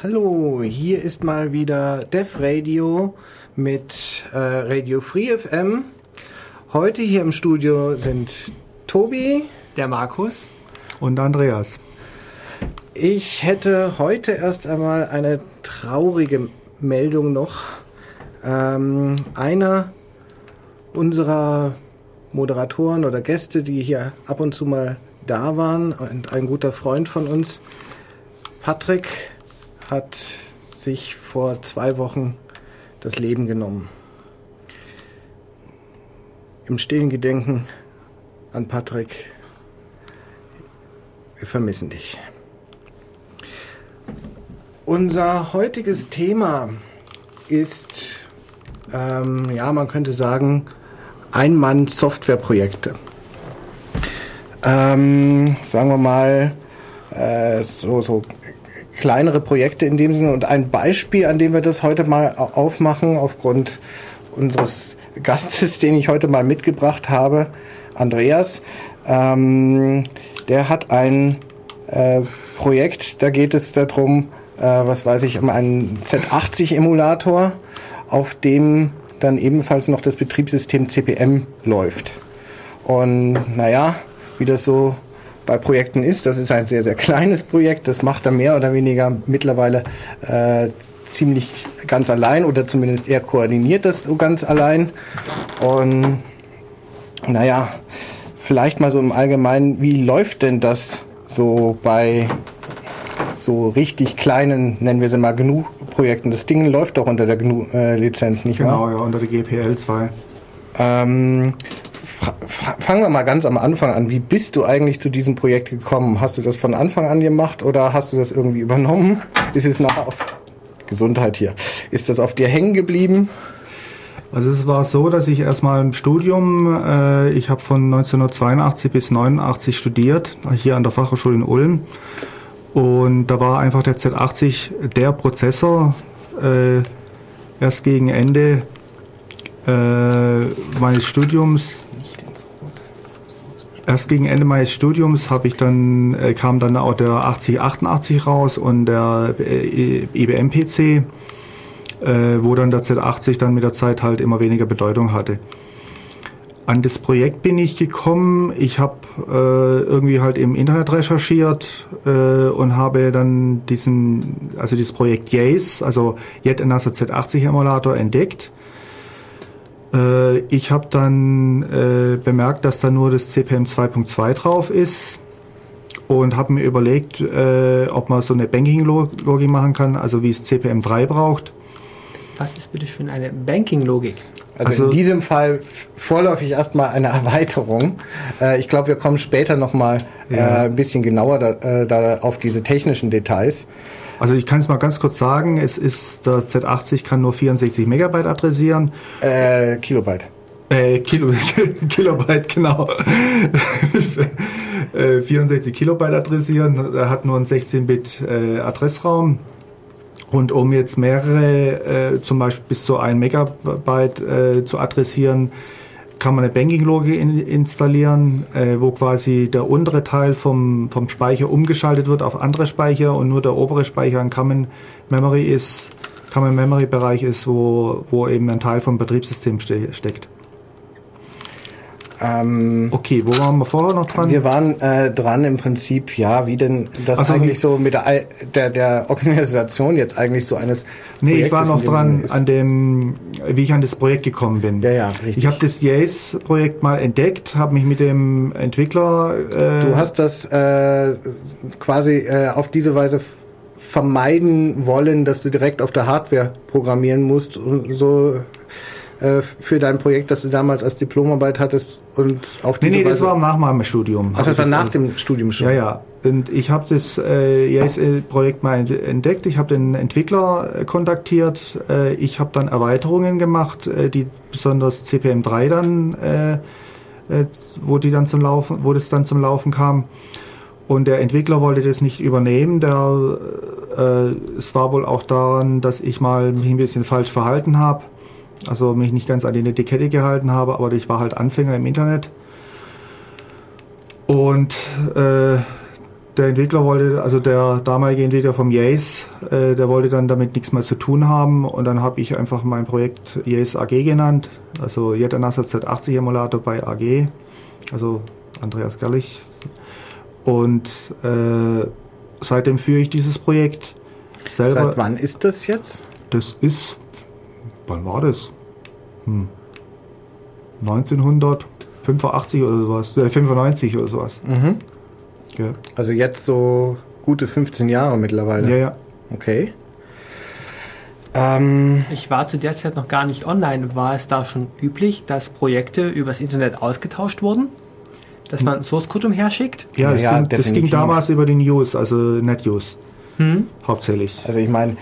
Hallo, hier ist mal wieder Dev Radio mit Radio Free FM. Heute hier im Studio sind Tobi, der Markus und Andreas. Ich hätte heute erst einmal eine traurige Meldung noch. Einer unserer Moderatoren oder Gäste, die hier ab und zu mal da waren, und ein guter Freund von uns, Patrick, hat sich vor 2 Wochen das Leben genommen. Im stillen Gedenken an Patrick, wir vermissen dich. Unser heutiges Thema ist, man könnte sagen, Ein-Mann-Softwareprojekte. Sagen wir mal, so kleinere Projekte in dem Sinne. Und ein Beispiel, an dem wir das heute mal aufmachen, aufgrund unseres Gastes, den ich heute mal mitgebracht habe, Andreas, der hat ein Projekt, da geht es darum, um einen Z80-Emulator, auf dem dann ebenfalls noch das Betriebssystem CP/M läuft. Und wie das so bei Projekten ist, das ist ein sehr, sehr kleines Projekt, das macht er mehr oder weniger mittlerweile ziemlich ganz allein oder zumindest er koordiniert das so ganz allein. Und vielleicht mal so im Allgemeinen, wie läuft denn das so bei so richtig kleinen, nennen wir sie mal GNU-Projekten? Das Ding läuft doch unter der GNU-Lizenz, nicht wahr? Genau, ja, unter der GPL 2. Fangen wir mal ganz am Anfang an. Wie bist du eigentlich zu diesem Projekt gekommen? Hast du das von Anfang an gemacht oder hast du das irgendwie übernommen? Ist es nachher auf Gesundheit hier? Ist das auf dir hängen geblieben? Also es war so, dass ich erstmal im Studium, ich habe von 1982 bis 1989 studiert, hier an der Fachhochschule in Ulm. Und da war einfach der Z80 der Prozessor. Erst gegen Ende meines Studiums kam dann auch der 8088 raus und der IBM-PC, wo dann der Z80 dann mit der Zeit halt immer weniger Bedeutung hatte. An das Projekt bin ich gekommen, ich habe irgendwie halt im Internet recherchiert und habe dann dieses Projekt YACE, also Yet Another Z80 Emulator, entdeckt. Ich habe dann bemerkt, dass da nur das CP/M 2.2 drauf ist und habe mir überlegt, ob man so eine Banking-Logik machen kann, also wie es CP/M 3 braucht. Was ist bitte schön eine Banking-Logik? Also in diesem Fall vorläufig erstmal eine Erweiterung. Ich glaube, wir kommen später nochmal ein bisschen genauer da auf diese technischen Details. Also ich kann es mal ganz kurz sagen, der Z80 kann nur 64 Megabyte adressieren. Kilobyte. Kilobyte, genau. 64 Kilobyte adressieren, er hat nur einen 16-Bit Adressraum. Und um jetzt mehrere, zum Beispiel bis zu 1 Megabyte zu adressieren, kann man eine Banking-Logik installieren, wo quasi der untere Teil vom Speicher umgeschaltet wird auf andere Speicher und nur der obere Speicher ein Common Memory Bereich ist, wo eben ein Teil vom Betriebssystem steckt. Okay, wo waren wir vorher noch dran? Wir waren dran im Prinzip, wie denn das eigentlich so mit der Organisation jetzt eigentlich so eines Projektes. Ich war noch dran wie ich an das Projekt gekommen bin. Ja, richtig. Ich habe das YACE-Projekt mal entdeckt, habe mich mit dem Entwickler... Du hast das quasi auf diese Weise vermeiden wollen, dass du direkt auf der Hardware programmieren musst und so... für dein Projekt, das du damals als Diplomarbeit hattest und auf diese Weise... das war nach meinem Studium. Ach, das war nach dem Studium schon? Ja. Und ich habe das YACE-Projekt mal entdeckt. Ich habe den Entwickler kontaktiert. Ich habe dann Erweiterungen gemacht, die besonders CP/M 3 dann, wo das dann zum Laufen kam. Und der Entwickler wollte das nicht übernehmen. Es war wohl auch daran, dass ich mal mich ein bisschen falsch verhalten habe. Also mich nicht ganz an die Etikette gehalten habe, aber ich war halt Anfänger im Internet. Und Der Entwickler wollte, also der damalige Entwickler vom Yace, der wollte dann damit nichts mehr zu tun haben und dann habe ich einfach mein Projekt Yace AG genannt, also Jet Another Z80 Emulator bei AG, also Andreas Gerlich. Und seitdem führe ich dieses Projekt selber. Seit wann ist das jetzt? Das ist, wann war das? 1985 oder sowas, 95 oder sowas. Mhm. Ja. Also jetzt so gute 15 Jahre mittlerweile. Ja, ja. Okay. Ich war zu der Zeit noch gar nicht online. War es da schon üblich, dass Projekte übers Internet ausgetauscht wurden? Dass man Source Code umherschickt? Ja, Ja, das ging damals über den News, also NetUse. Hauptsächlich. Also ich meine,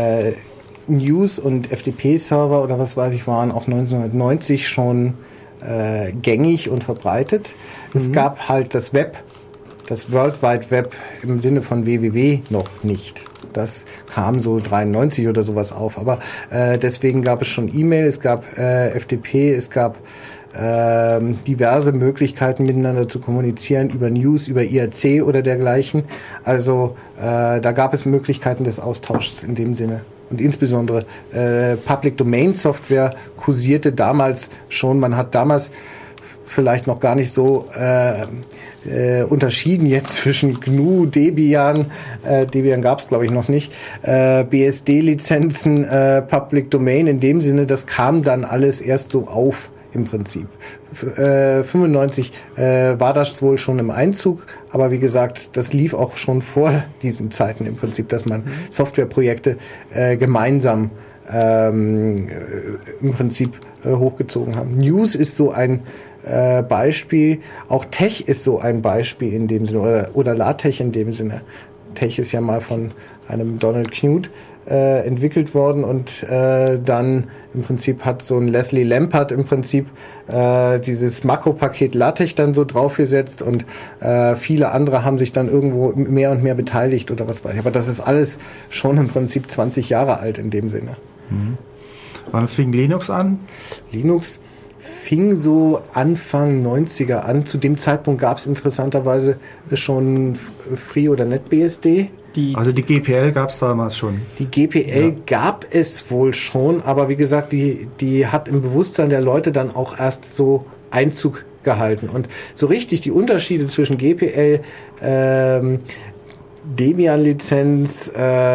News und FTP-Server oder was weiß ich, waren auch 1990 schon gängig und verbreitet. Es gab halt das Web, das World Wide Web im Sinne von WWW noch nicht. Das kam so 93 oder sowas auf. Aber deswegen gab es schon E-Mail, es gab FTP, es gab diverse Möglichkeiten miteinander zu kommunizieren über News, über IRC oder dergleichen. Also da gab es Möglichkeiten des Austauschs in dem Sinne. Und insbesondere Public Domain Software kursierte damals schon. Man hat damals vielleicht noch gar nicht so unterschieden jetzt zwischen GNU, Debian, Debian gab es glaube ich noch nicht, BSD-Lizenzen, Public Domain in dem Sinne, das kam dann alles erst so auf. Im Prinzip. 95 war das wohl schon im Einzug, aber wie gesagt, das lief auch schon vor diesen Zeiten im Prinzip, dass man Softwareprojekte gemeinsam im Prinzip hochgezogen haben. News ist so ein Beispiel, auch Tech ist so ein Beispiel in dem Sinne, oder LaTeX in dem Sinne. Tech ist ja mal von einem Donald Knuth entwickelt worden und dann im Prinzip hat so ein Leslie Lampard im Prinzip dieses Makropaket LaTeX dann so draufgesetzt und viele andere haben sich dann irgendwo mehr und mehr beteiligt oder was weiß ich. Aber das ist alles schon im Prinzip 20 Jahre alt in dem Sinne. Wann fing Linux an? Linux fing so Anfang 90er an. Zu dem Zeitpunkt gab es interessanterweise schon Free- oder NetBSD. Also die GPL gab es damals schon. Die GPL gab es wohl schon, aber wie gesagt, die hat im Bewusstsein der Leute dann auch erst so Einzug gehalten. Und so richtig die Unterschiede zwischen GPL, Debian-Lizenz,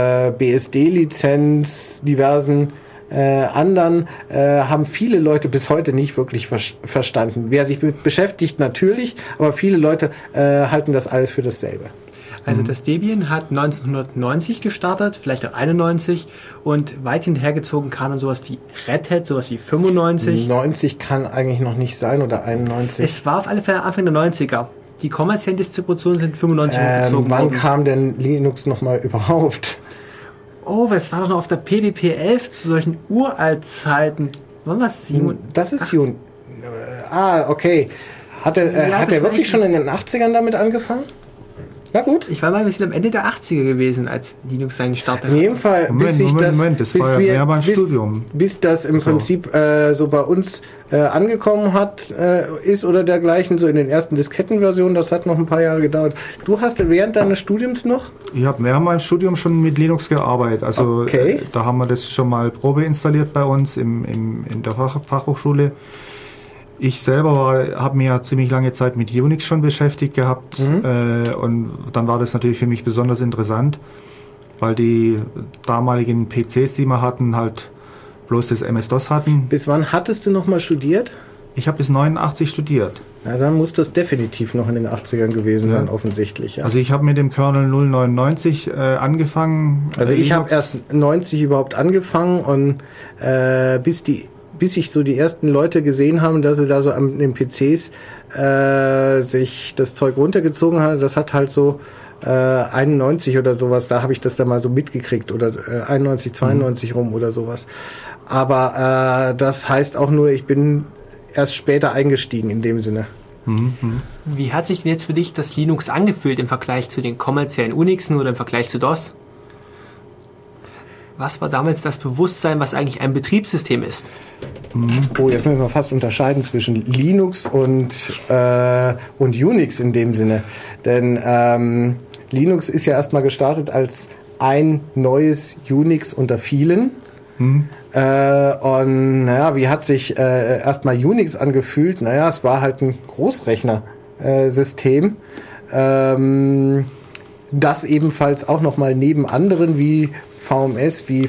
BSD-Lizenz, diversen anderen haben viele Leute bis heute nicht wirklich verstanden. Wer sich beschäftigt, natürlich, aber viele Leute halten das alles für dasselbe. Also das Debian hat 1990 gestartet, vielleicht auch 91 und weit hinterhergezogen kam dann sowas wie Red Hat, sowas wie 95. 90 kann eigentlich noch nicht sein oder 91. Es war auf alle Fälle Anfang der 90er. Die kommerziellen Distributionen sind 95 hochgezogen worden. Wann kam denn Linux nochmal überhaupt? Oh, es war doch noch auf der PDP 11 zu solchen Uraltzeiten. Wann war es? Das ist okay. Hat er wirklich schon in den 80ern damit angefangen? Na gut. Ich war mal ein bisschen am Ende der 80er gewesen, als Linux seinen Start hatte. In jedem Fall, das war ja mehr beim Studium. Bis das im Prinzip so bei uns angekommen ist oder dergleichen, so in den ersten Diskettenversionen, das hat noch ein paar Jahre gedauert. Du hast während deines Studiums noch? Wir haben im Studium schon mit Linux gearbeitet. Also da haben wir das schon mal Probe installiert bei uns in der Fachhochschule. Ich selber habe mich ja ziemlich lange Zeit mit Unix schon beschäftigt gehabt und dann war das natürlich für mich besonders interessant, weil die damaligen PCs, die wir hatten, halt bloß das MS-DOS hatten. Bis wann hattest du nochmal studiert? Ich habe bis 89 studiert. Na, dann muss das definitiv noch in den 80ern gewesen sein, offensichtlich. Ja. Also ich habe mit dem Kernel 099 angefangen. Also ich habe erst 90 überhaupt angefangen und bis ich so die ersten Leute gesehen haben, dass sie da so an den PCs sich das Zeug runtergezogen haben, das hat halt so 91 oder sowas, da habe ich das dann mal so mitgekriegt oder 91, 92 rum oder sowas. Aber das heißt auch nur, ich bin erst später eingestiegen in dem Sinne. Wie hat sich denn jetzt für dich das Linux angefühlt im Vergleich zu den kommerziellen Unixen oder im Vergleich zu DOS? Was war damals das Bewusstsein, was eigentlich ein Betriebssystem ist? Oh, jetzt müssen wir fast unterscheiden zwischen Linux und Unix in dem Sinne. Denn Linux ist ja erstmal gestartet als ein neues Unix unter vielen. Und naja, wie hat sich erstmal Unix angefühlt? Naja, es war halt ein Großrechner-System, das ebenfalls auch nochmal neben anderen wie VMS, wie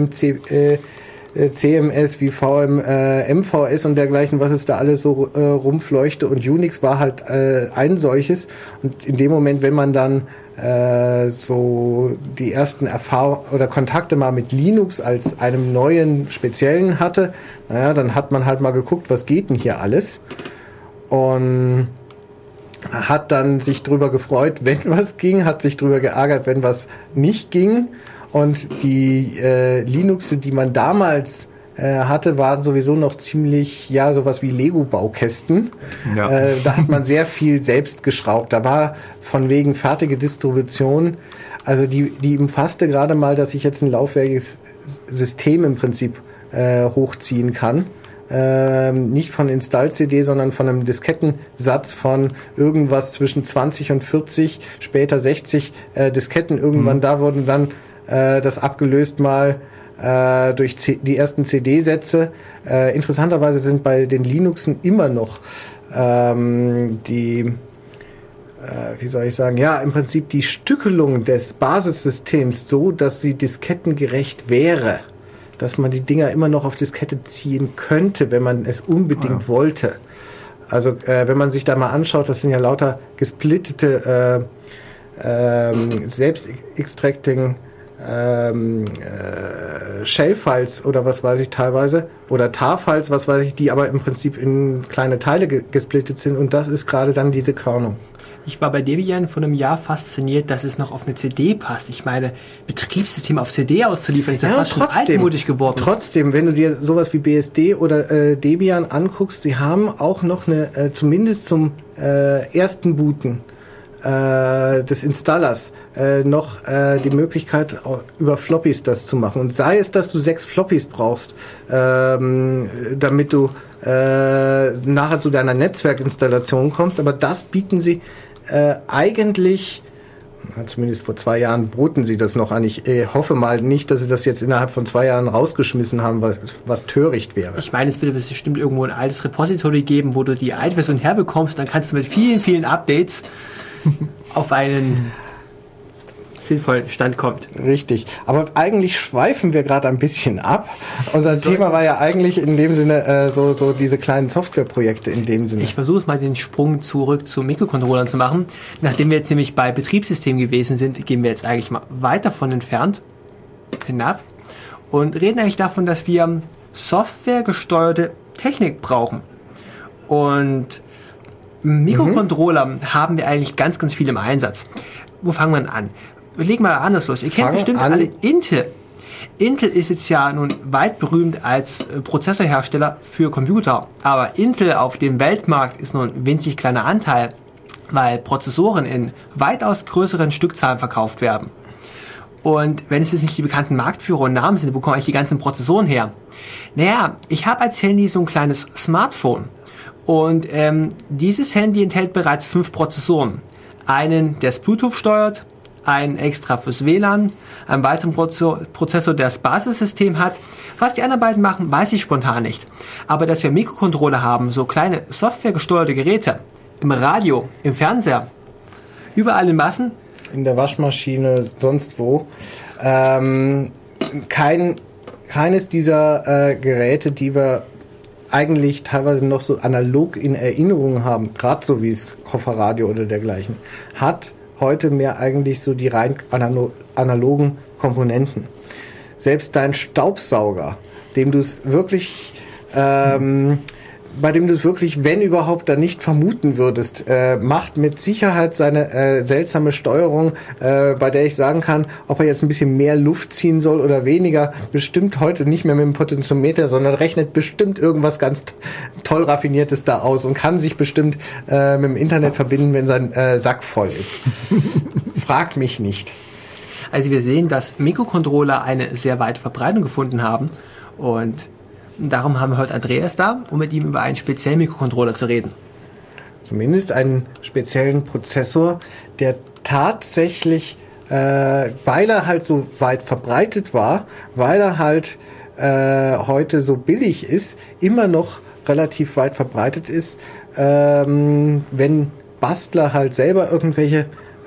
CMS, wie MVS und dergleichen, was es da alles so rumfleuchte. Und Unix war halt ein solches. Und in dem Moment, wenn man dann so die ersten Erfahrungen oder Kontakte mal mit Linux als einem neuen Speziellen hatte, naja, dann hat man halt mal geguckt, was geht denn hier alles? Und hat dann sich drüber gefreut, wenn was ging, hat sich drüber geärgert, wenn was nicht ging. Und die Linuxe, die man damals hatte, waren sowieso noch ziemlich, ja, sowas wie Lego-Baukästen. Ja. Da hat man sehr viel selbst geschraubt. Da war von wegen fertige Distribution, also die umfasste gerade mal, dass ich jetzt ein laufwertiges System im Prinzip hochziehen kann. Nicht von Install-CD, sondern von einem Diskettensatz von irgendwas zwischen 20 und 40, später 60 Disketten. Irgendwann da wurden dann das abgelöst mal durch die ersten CD-Sätze. Interessanterweise sind bei den Linuxen immer noch wie soll ich sagen, ja, im Prinzip die Stückelung des Basissystems so, dass sie diskettengerecht wäre. Dass man die Dinger immer noch auf Diskette ziehen könnte, wenn man es unbedingt wollte. Also wenn man sich da mal anschaut, das sind ja lauter gesplittete selbst-extracting Shell-Files oder was weiß ich teilweise, oder TAR-Files, was weiß ich, die aber im Prinzip in kleine Teile gesplittet sind, und das ist gerade dann diese Körnung. Ich war bei Debian vor einem Jahr fasziniert, dass es noch auf eine CD passt. Ich meine, Betriebssystem auf CD auszuliefern, ist ja fast schon altmodisch geworden. Trotzdem, wenn du dir sowas wie BSD oder Debian anguckst, sie haben auch noch eine, zumindest zum ersten Booten des Installers noch die Möglichkeit, über Floppies das zu machen. Und sei es, dass du 6 Floppies brauchst, damit du nachher zu deiner Netzwerkinstallation kommst, aber das bieten sie eigentlich, zumindest vor 2 Jahren boten sie das noch an. Ich hoffe mal nicht, dass sie das jetzt innerhalb von 2 Jahren rausgeschmissen haben, was töricht wäre. Ich meine, es wird bestimmt irgendwo ein altes Repository geben, wo du die alte Version herbekommst, dann kannst du mit vielen, vielen Updates auf einen sinnvollen Stand kommt. Richtig. Aber eigentlich schweifen wir gerade ein bisschen ab. Unser Thema war ja eigentlich in dem Sinne so diese kleinen Softwareprojekte in dem Sinne. Ich versuche mal den Sprung zurück zu Mikrocontrollern zu machen. Nachdem wir jetzt nämlich bei Betriebssystemen gewesen sind, gehen wir jetzt eigentlich mal weiter von entfernt hinab und reden eigentlich davon, dass wir softwaregesteuerte Technik brauchen. Und Mikrocontroller haben wir eigentlich ganz, ganz viel im Einsatz. Wo fangen wir an? Wir legen mal anders los. Ihr kennt bestimmt alle Intel. Intel ist jetzt ja nun weit berühmt als Prozessorhersteller für Computer. Aber Intel auf dem Weltmarkt ist nur ein winzig kleiner Anteil, weil Prozessoren in weitaus größeren Stückzahlen verkauft werden. Und wenn es jetzt nicht die bekannten Marktführer und Namen sind, wo kommen eigentlich die ganzen Prozessoren her? Naja, ich habe als Handy so ein kleines Smartphone. Und dieses Handy enthält bereits 5 Prozessoren. Einen, der das Bluetooth steuert, einen extra fürs WLAN, einen weiteren Prozessor, der das Basissystem hat. Was die anderen beiden machen, weiß ich spontan nicht. Aber dass wir Mikrocontroller haben, so kleine softwaregesteuerte Geräte, im Radio, im Fernseher, überall in Massen. In der Waschmaschine, sonst wo. Keines dieser Geräte, die wir eigentlich teilweise noch so analog in Erinnerung haben, gerade so wie es Kofferradio oder dergleichen, hat heute mehr eigentlich so die rein analogen Komponenten. Selbst dein Staubsauger, dem du es wirklich bei dem du es wirklich, wenn überhaupt, dann nicht vermuten würdest, macht mit Sicherheit seine seltsame Steuerung, bei der ich sagen kann, ob er jetzt ein bisschen mehr Luft ziehen soll oder weniger, bestimmt heute nicht mehr mit dem Potentiometer, sondern rechnet bestimmt irgendwas ganz toll Raffiniertes da aus und kann sich bestimmt mit dem Internet verbinden, wenn sein Sack voll ist. Frag mich nicht. Also wir sehen, dass Mikrocontroller eine sehr weite Verbreitung gefunden haben, und darum haben wir heute Andreas da, um mit ihm über einen speziellen Mikrocontroller zu reden. Zumindest einen speziellen Prozessor, der tatsächlich, weil er halt so weit verbreitet war, weil er halt heute so billig ist, immer noch relativ weit verbreitet ist, wenn Bastler halt selber irgendwelche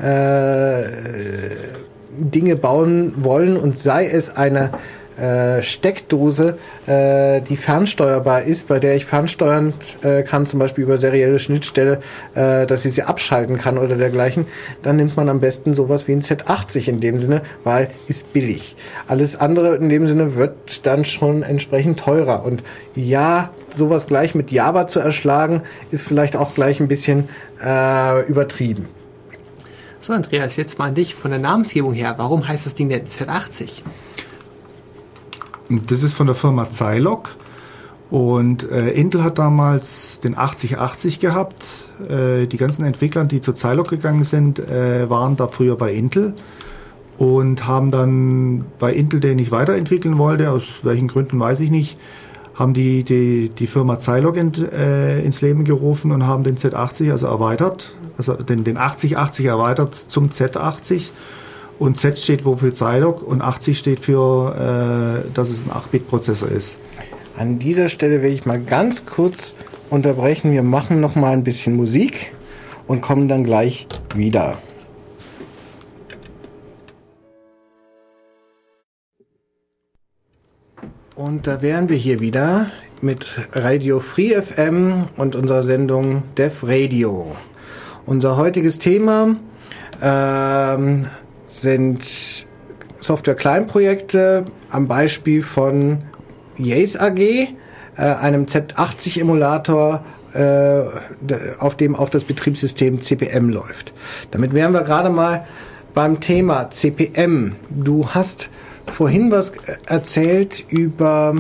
Dinge bauen wollen und sei es eine Steckdose, die fernsteuerbar ist, bei der ich fernsteuern kann, zum Beispiel über serielle Schnittstelle, dass ich sie abschalten kann oder dergleichen, dann nimmt man am besten sowas wie ein Z80 in dem Sinne, weil ist billig. Alles andere in dem Sinne wird dann schon entsprechend teurer. Und ja, sowas gleich mit Java zu erschlagen, ist vielleicht auch gleich ein bisschen übertrieben. So, Andreas, jetzt mal an dich von der Namensgebung her. Warum heißt das Ding denn Z80? Das ist von der Firma Zilog und Intel hat damals den 8080 gehabt. Die ganzen Entwickler, die zu Zilog gegangen sind, waren da früher bei Intel und haben dann bei Intel, den ich weiterentwickeln wollte, aus welchen Gründen weiß ich nicht, haben die Firma Zilog ins Leben gerufen und haben den Z80 also erweitert, also den 8080 erweitert zum Z80. Und Z steht wohl für Zilog und 80 steht für, dass es ein 8-Bit-Prozessor ist. An dieser Stelle will ich mal ganz kurz unterbrechen. Wir machen noch mal ein bisschen Musik und kommen dann gleich wieder. Und da wären wir hier wieder mit Radio Free FM und unserer Sendung Dev Radio. Unser heutiges Thema sind Software-Kleinprojekte am Beispiel von Yace AG, einem Z80-Emulator, auf dem auch das Betriebssystem CP/M läuft. Damit wären wir gerade mal beim Thema CP/M. Du hast vorhin was erzählt über,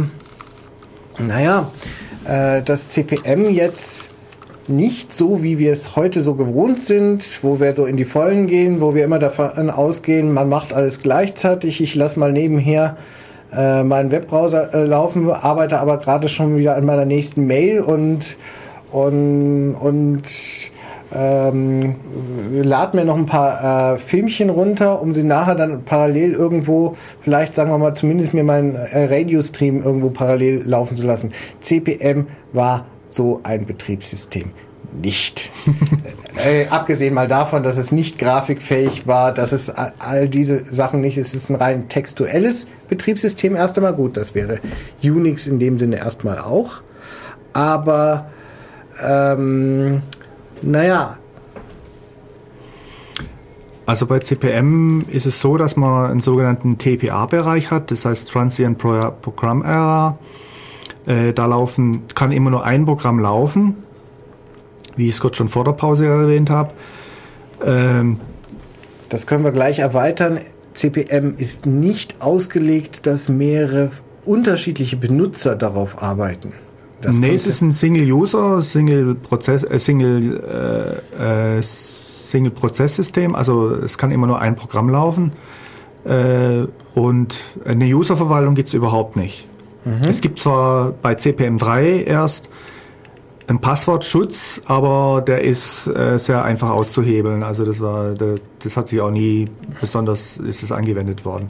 dass CP/M jetzt nicht so, wie wir es heute so gewohnt sind, wo wir so in die Vollen gehen, wo wir immer davon ausgehen, man macht alles gleichzeitig. Ich lasse mal nebenher meinen Webbrowser laufen, arbeite aber gerade schon wieder an meiner nächsten Mail und lade mir noch ein paar Filmchen runter, um sie nachher dann parallel irgendwo, vielleicht sagen wir mal zumindest mir meinen Radio-Stream irgendwo parallel laufen zu lassen. CP/M war so ein Betriebssystem nicht. Abgesehen mal davon, dass es nicht grafikfähig war, dass es all diese Sachen nicht, es ist ein rein textuelles Betriebssystem erst einmal. Gut, das wäre Unix in dem Sinne erstmal auch. Aber Also bei CP/M ist es so, dass man einen sogenannten TPA-Bereich hat, das heißt Transient Program Error. Da kann immer nur ein Programm laufen, wie ich es gerade schon vor der Pause erwähnt habe. Das können wir gleich erweitern. CP/M ist nicht ausgelegt, dass mehrere unterschiedliche Benutzer darauf arbeiten. Es ist ein Single-User, Single-Prozess-System, also es kann immer nur ein Programm laufen und eine User-Verwaltung gibt es überhaupt nicht. Es gibt zwar bei CP/M3 erst einen Passwortschutz, aber der ist sehr einfach auszuhebeln. Also das hat sich auch nie besonders ist es angewendet worden.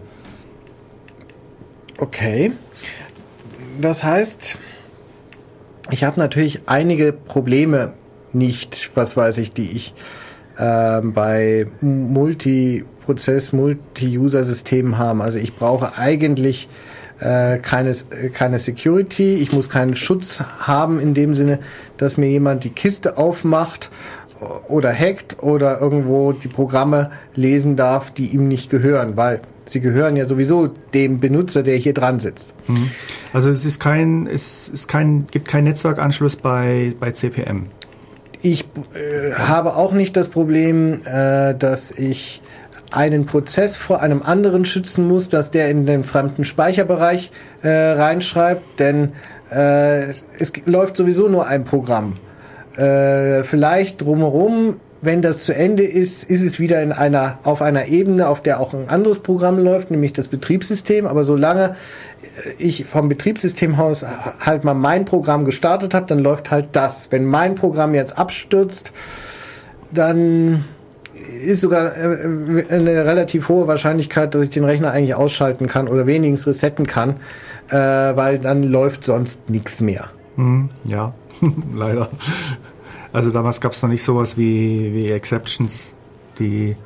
Okay. Das heißt, ich habe natürlich einige Probleme nicht, die ich bei Multi-Prozess, Multi-User-Systemen habe. Also ich brauche eigentlich keine Security, ich muss keinen Schutz haben in dem Sinne, dass mir jemand die Kiste aufmacht oder hackt oder irgendwo die Programme lesen darf, die ihm nicht gehören, weil sie gehören ja sowieso dem Benutzer, der hier dran sitzt. Also es gibt keinen Netzwerkanschluss bei CP/M. Ich habe auch nicht das Problem, dass ich einen Prozess vor einem anderen schützen muss, dass der in den fremden Speicherbereich reinschreibt, denn es läuft sowieso nur ein Programm. Vielleicht drumherum, wenn das zu Ende ist, ist es wieder auf einer Ebene, auf der auch ein anderes Programm läuft, nämlich das Betriebssystem. Aber solange ich vom Betriebssystemhaus halt mal mein Programm gestartet habe, dann läuft halt das. Wenn mein Programm jetzt abstürzt, dann ist sogar eine relativ hohe Wahrscheinlichkeit, dass ich den Rechner eigentlich ausschalten kann oder wenigstens resetten kann, weil dann läuft sonst nichts mehr. Ja, leider. Also damals gab es noch nicht sowas wie Exceptions, die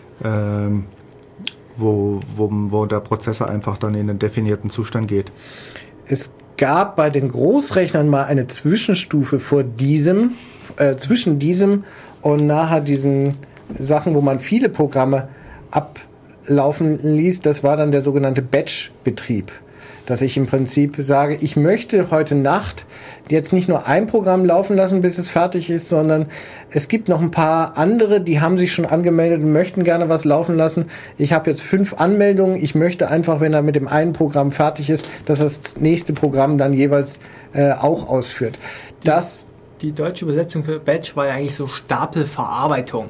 wo der Prozessor einfach dann in den definierten Zustand geht. Es gab bei den Großrechnern mal eine Zwischenstufe zwischen diesem und nachher diesen Sachen, wo man viele Programme ablaufen ließ. Das war dann der sogenannte Batch-Betrieb. Dass ich im Prinzip sage, ich möchte heute Nacht jetzt nicht nur ein Programm laufen lassen, bis es fertig ist, sondern es gibt noch ein paar andere, die haben sich schon angemeldet und möchten gerne was laufen lassen. Ich habe jetzt 5 Anmeldungen. Ich möchte einfach, wenn er mit dem einen Programm fertig ist, dass das nächste Programm dann jeweils auch ausführt. Die deutsche Übersetzung für Batch war ja eigentlich so Stapelverarbeitung.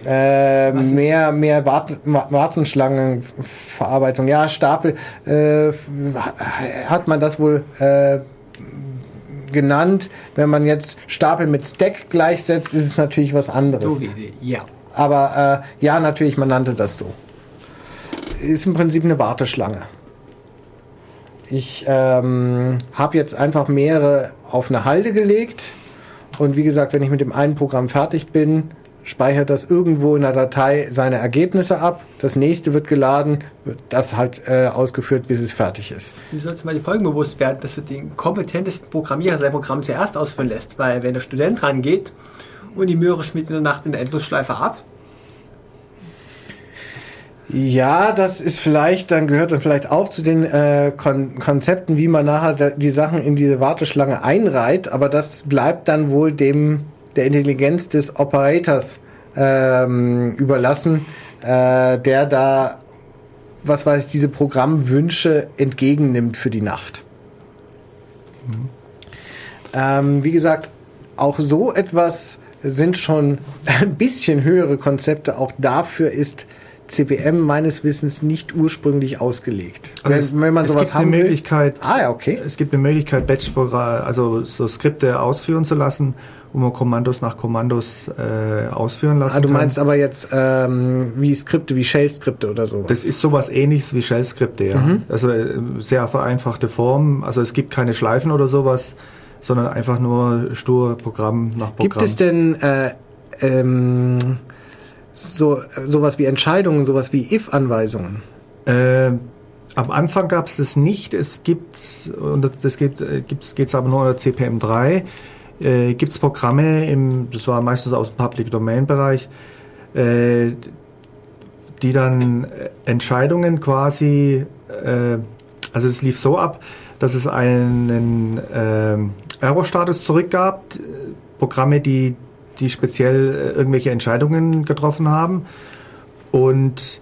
Mehr Wartenschlangenverarbeitung. Ja, Stapel hat man das wohl genannt. Wenn man jetzt Stapel mit Stack gleichsetzt, ist es natürlich was anderes. So ja. Aber ja, natürlich, man nannte das so. Ist im Prinzip eine Warteschlange. Ich habe jetzt einfach mehrere auf eine Halde gelegt. Und wie gesagt, wenn ich mit dem einen Programm fertig bin, speichert das irgendwo in der Datei seine Ergebnisse ab. Das nächste wird geladen, wird das halt ausgeführt, bis es fertig ist. Du solltest mal die Folgen bewusst werden, dass du den kompetentesten Programmierer sein Programm zuerst ausführen lässt. Weil wenn der Student rangeht und die Möhre schmiert in der Nacht in der Endlosschleife ab. Ja, das ist vielleicht, dann gehört dann vielleicht auch zu den Konzepten, wie man nachher die Sachen in diese Warteschlange einreiht. Aber das bleibt dann wohl der Intelligenz des Operators überlassen, der da, was weiß ich, diese Programmwünsche entgegennimmt für die Nacht. Wie gesagt, auch so etwas sind schon ein bisschen höhere Konzepte. Auch dafür ist CP/M meines Wissens nicht ursprünglich ausgelegt. Also wenn man sowas haben will. Okay. Es gibt eine Möglichkeit, Batch-Programme, also so Skripte ausführen zu lassen, wo man Kommandos nach Kommandos ausführen lassen kann. Du meinst aber jetzt wie Skripte, wie Shell-Skripte oder sowas? Das ist sowas Ähnliches wie Shell-Skripte, ja. Also sehr vereinfachte Form. Also es gibt keine Schleifen oder sowas, sondern einfach nur stur Programm nach Programm. Gibt es denn sowas wie Entscheidungen, sowas wie if-Anweisungen? Am Anfang gab es das nicht. Es gibt, und das geht's aber nur unter CP/M3, gibt es Programme, das war meistens aus dem Public Domain Bereich, die dann Entscheidungen quasi, also es lief so ab, dass es einen Error-Status zurückgab, Programme, die speziell irgendwelche Entscheidungen getroffen haben, und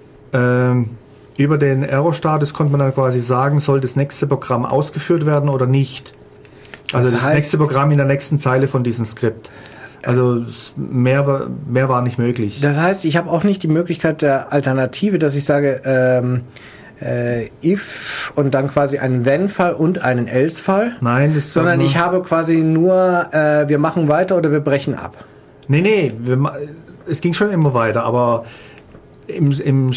über den Error-Status konnte man dann quasi sagen, soll das nächste Programm ausgeführt werden oder nicht. Also das nächste Programm in der nächsten Zeile von diesem Skript. Also mehr war nicht möglich. Das heißt, ich habe auch nicht die Möglichkeit der Alternative, dass ich sage, if und dann quasi einen Then-Fall und einen Else-Fall. Nein, das sondern ich habe quasi nur, wir machen weiter oder wir brechen ab. Nee, es ging schon immer weiter, aber im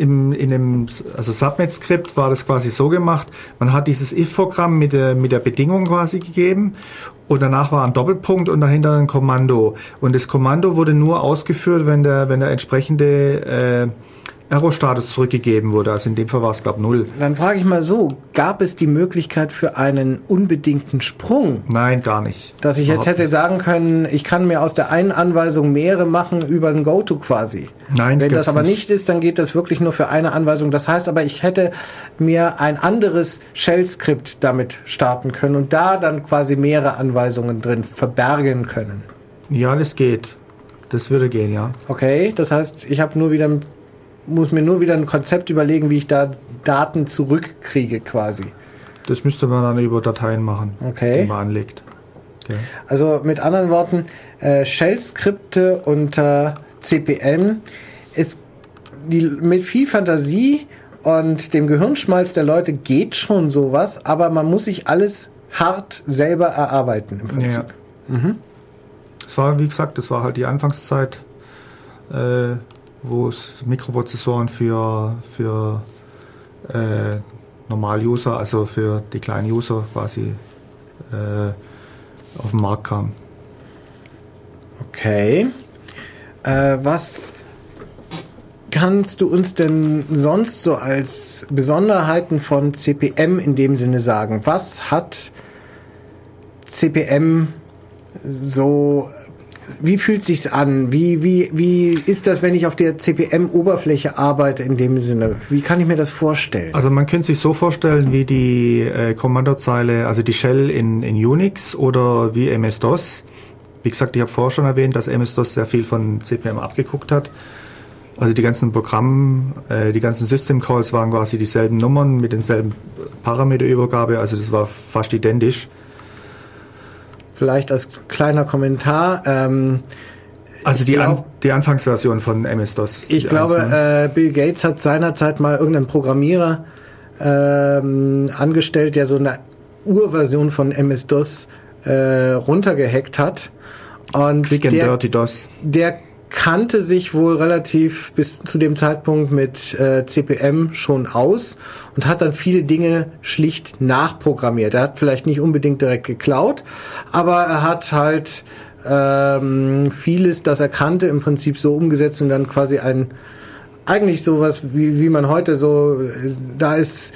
Subnet-Skript war das quasi so gemacht, man hat dieses if-Programm mit der Bedingung quasi gegeben und danach war ein Doppelpunkt und dahinter ein Kommando. Und das Kommando wurde nur ausgeführt, wenn der entsprechende Error-Status zurückgegeben wurde. Also in dem Fall war es, glaube ich, 0. Dann frage ich mal so, gab es die Möglichkeit für einen unbedingten Sprung? Nein, gar nicht. Dass ich jetzt hätte sagen können, ich kann mir aus der einen Anweisung mehrere machen über ein Goto quasi. Nein, wenn das aber nicht ist, dann geht das wirklich nur für eine Anweisung. Das heißt aber, ich hätte mir ein anderes Shell-Skript damit starten können und da dann quasi mehrere Anweisungen drin verbergen können. Ja, das geht. Das würde gehen, ja. Okay, das heißt, ich habe muss mir nur wieder ein Konzept überlegen, wie ich da Daten zurückkriege quasi. Das müsste man dann über Dateien machen, die man anlegt. Okay. Also mit anderen Worten, Shell-Skripte unter CP/M ist mit viel Fantasie und dem Gehirnschmalz der Leute geht schon sowas, aber man muss sich alles hart selber erarbeiten im Prinzip. Ja. Das war, wie gesagt, das war halt die Anfangszeit. wo es Mikroprozessoren für Normal-User, also für die kleinen User quasi auf den Markt kamen. Okay. Was kannst du uns denn sonst so als Besonderheiten von CP/M in dem Sinne sagen? Was hat CP/M so, wie fühlt sich's an? Wie ist das, wenn ich auf der CP/M-Oberfläche arbeite in dem Sinne? Wie kann ich mir das vorstellen? Also man könnte sich so vorstellen wie die Kommandozeile, also die Shell in Unix oder wie MS-DOS. Wie gesagt, ich habe vorher schon erwähnt, dass MS-DOS sehr viel von CP/M abgeguckt hat. Also die ganzen die ganzen System Calls waren quasi dieselben Nummern mit denselben Parameterübergabe, also das war fast identisch. Vielleicht als kleiner Kommentar. Also die Anfangsversion von MS-DOS. Ich glaube, Bill Gates hat seinerzeit mal irgendeinen Programmierer angestellt, der so eine Urversion von MS-DOS runtergehackt hat. Und Quick and Dirty DOS. Der kannte sich wohl relativ bis zu dem Zeitpunkt mit CP/M schon aus und hat dann viele Dinge schlicht nachprogrammiert. Er hat vielleicht nicht unbedingt direkt geklaut, aber er hat halt vieles, das er kannte, im Prinzip so umgesetzt und dann quasi eigentlich sowas, wie man heute so, da ist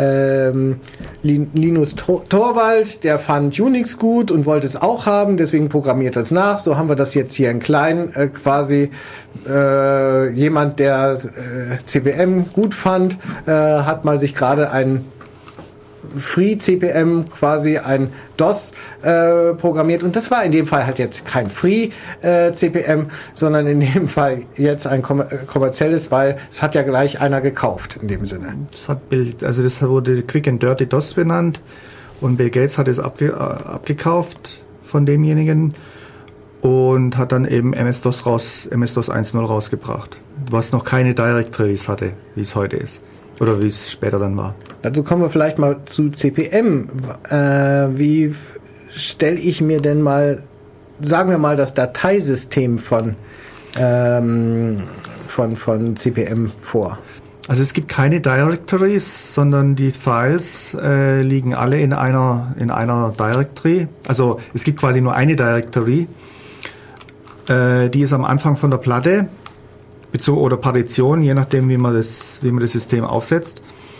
Linus Torvald, der fand Unix gut und wollte es auch haben, deswegen programmiert das nach. So haben wir das jetzt hier in klein, quasi jemand, der CP/M gut fand, hat mal sich gerade ein Free CP/M, quasi ein DOS programmiert, und das war in dem Fall halt jetzt kein Free CP/M, sondern in dem Fall jetzt ein kommerzielles, weil es hat ja gleich einer gekauft in dem Sinne. Das wurde Quick and Dirty DOS benannt und Bill Gates hat es abgekauft von demjenigen und hat dann eben MS-DOS 1.0 rausgebracht, was noch keine Directories hatte, wie es heute ist. Oder wie es später dann war. Also kommen wir vielleicht mal zu CP/M. Wie stelle ich mir denn mal, sagen wir mal, das Dateisystem von CP/M vor? Also es gibt keine Directories, sondern die Files liegen alle in einer Directory. Also es gibt quasi nur eine Directory. Die ist am Anfang von der Platte. Oder Partition, je nachdem, wie man das System aufsetzt.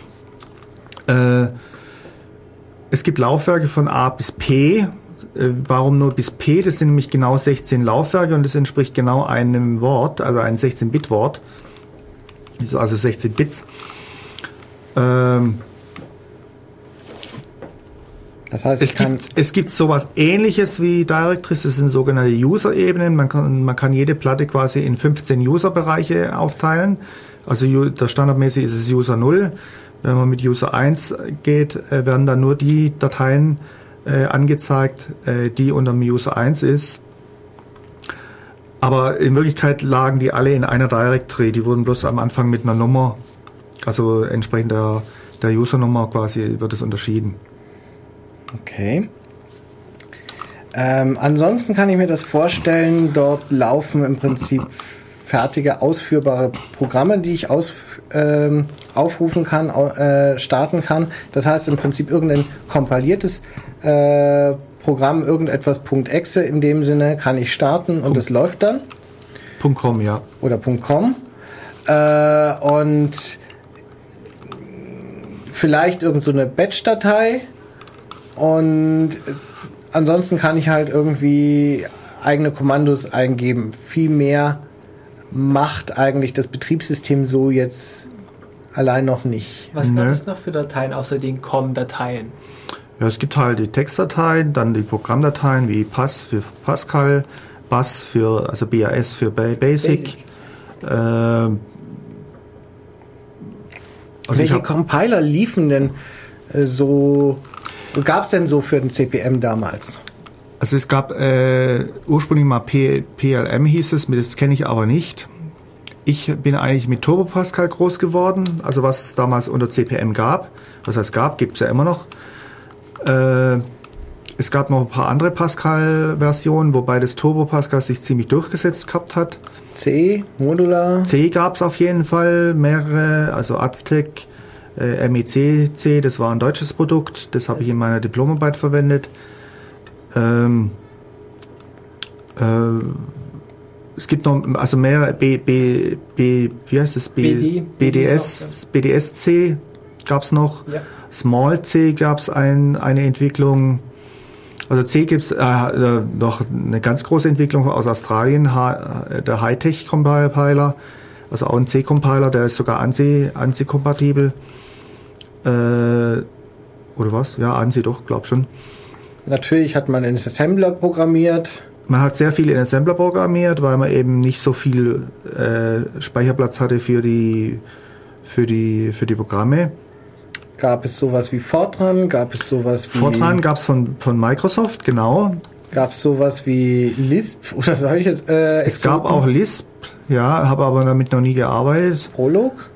Es gibt Laufwerke von A bis P. Warum nur bis P? Das sind nämlich genau 16 Laufwerke und das entspricht genau einem Wort, also ein 16-Bit-Wort. Also 16 Bits. Das heißt, es gibt sowas Ähnliches wie Directories, das sind sogenannte User-Ebenen. Man kann jede Platte quasi in 15 User-Bereiche aufteilen. Also standardmäßig ist es User 0. Wenn man mit User 1 geht, werden dann nur die Dateien angezeigt, die unter dem User 1 ist. Aber in Wirklichkeit lagen die alle in einer Directory. Die wurden bloß am Anfang mit einer Nummer, also entsprechend der User-Nummer quasi, wird es unterschieden. Okay. Ansonsten kann ich mir das vorstellen, dort laufen im Prinzip fertige, ausführbare Programme, die ich aufrufen kann, starten kann. Das heißt im Prinzip irgendein kompiliertes Programm, irgendetwas .exe in dem Sinne, kann ich starten und es läuft dann. .com, ja. Oder .com. Und vielleicht irgend so eine Batch-Datei. Und ansonsten kann ich halt irgendwie eigene Kommandos eingeben. Viel mehr macht eigentlich das Betriebssystem so jetzt allein noch nicht. Was gab es noch für Dateien außer den COM-Dateien? Ja, es gibt halt die Textdateien, dann die Programmdateien wie PAS für Pascal, BAS also BAS für Basic. Welche Compiler liefen denn so? Gab es denn so für den CP/M damals? Also es gab ursprünglich mal PLM hieß es, das kenne ich aber nicht. Ich bin eigentlich mit Turbo Pascal groß geworden, also was es damals unter CP/M gab. Was heißt gab, gibt es ja immer noch. Es gab noch ein paar andere Pascal-Versionen, wobei das Turbo Pascal sich ziemlich durchgesetzt gehabt hat. C, Modular. C gab es auf jeden Fall mehrere, also Aztec, MEC-C, das war ein deutsches Produkt, das habe ich in meiner Diplomarbeit verwendet. Es gibt noch also mehr wie heißt das? BDS-C gab es noch. Ja. Small C gab es eine Entwicklung. Also C gibt es noch eine ganz große Entwicklung aus Australien, der Hightech-Compiler, also auch ein C-Compiler, der ist sogar ANSI-kompatibel. Oder was? Ja, ANSI doch, glaub schon. Natürlich hat man in Assembler programmiert. Man hat sehr viel in Assembler programmiert, weil man eben nicht so viel Speicherplatz hatte für die Programme. Gab es sowas wie Fortran? Gab es sowas wie... Fortran gab es von Microsoft, genau. Gab es sowas wie Lisp? Oder sage ich jetzt? Es gab auch Lisp, ja, habe aber damit noch nie gearbeitet. Prolog?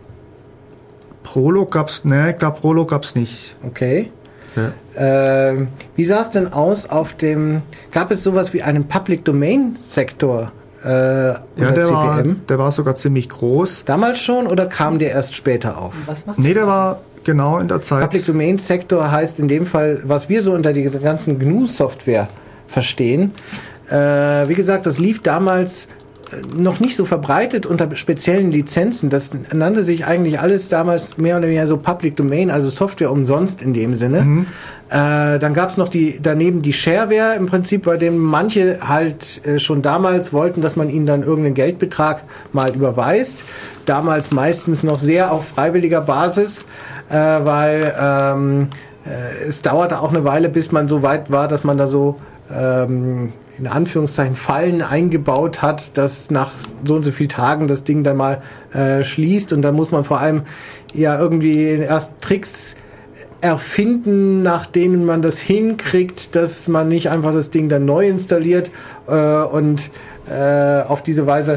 Prolog gab's, ne, ich glaube Prolog gab's nicht. Okay. Ja. Wie sah es denn aus gab es sowas wie einen Public Domain Sektor ja, der war sogar ziemlich groß. Damals schon oder kam der erst später auf? Nee, der war genau in der Zeit. Public Domain Sektor heißt in dem Fall, was wir so unter dieser ganzen GNU-Software verstehen. Wie gesagt, das lief damals noch nicht so verbreitet unter speziellen Lizenzen. Das nannte sich eigentlich alles damals mehr oder weniger so Public Domain, also Software umsonst in dem Sinne. Mhm. Dann gab es noch daneben die Shareware im Prinzip, bei dem manche halt schon damals wollten, dass man ihnen dann irgendeinen Geldbetrag mal überweist. Damals meistens noch sehr auf freiwilliger Basis, weil es dauerte auch eine Weile, bis man so weit war, dass man da so in Anführungszeichen Fallen eingebaut hat, dass nach so und so vielen Tagen das Ding dann mal schließt, und dann muss man vor allem ja irgendwie erst Tricks erfinden, nach denen man das hinkriegt, dass man nicht einfach das Ding dann neu installiert und auf diese Weise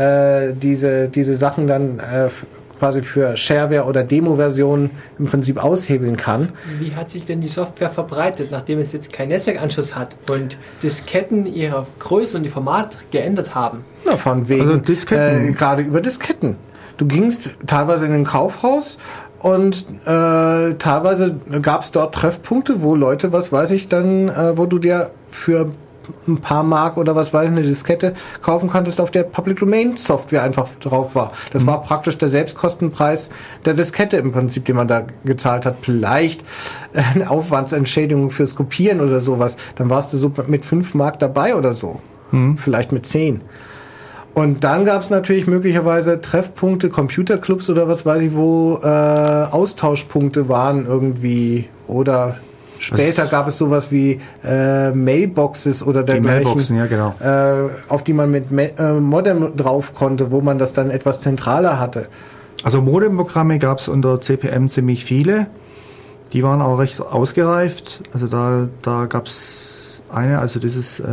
diese Sachen dann quasi für Shareware oder Demo-Versionen im Prinzip aushebeln kann. Wie hat sich denn die Software verbreitet, nachdem es jetzt keinen Netzwerkanschluss hat und Disketten ihre Größe und ihr Format geändert haben? Na, von wegen. Also Disketten. Gerade über Disketten. Du gingst teilweise in ein Kaufhaus und teilweise gab es dort Treffpunkte, wo Leute, was weiß ich dann, wo du dir für ein paar Mark oder was weiß ich, eine Diskette kaufen konntest, auf der Public Domain Software einfach drauf war. Das war praktisch der Selbstkostenpreis der Diskette im Prinzip, den man da gezahlt hat. Vielleicht eine Aufwandsentschädigung fürs Kopieren oder sowas. Dann warst du so mit 5 Mark dabei oder so. Vielleicht mit 10. Und dann gab es natürlich möglicherweise Treffpunkte, Computerclubs oder was weiß ich, wo Austauschpunkte waren irgendwie, oder später gab es sowas wie Mailboxes oder dergleichen, Mailboxen, ja, genau. Auf die man mit Modem drauf konnte, wo man das dann etwas zentraler hatte. Also Modemprogramme gab es unter CP/M ziemlich viele. Die waren auch recht ausgereift. Also da gab es eine, also dieses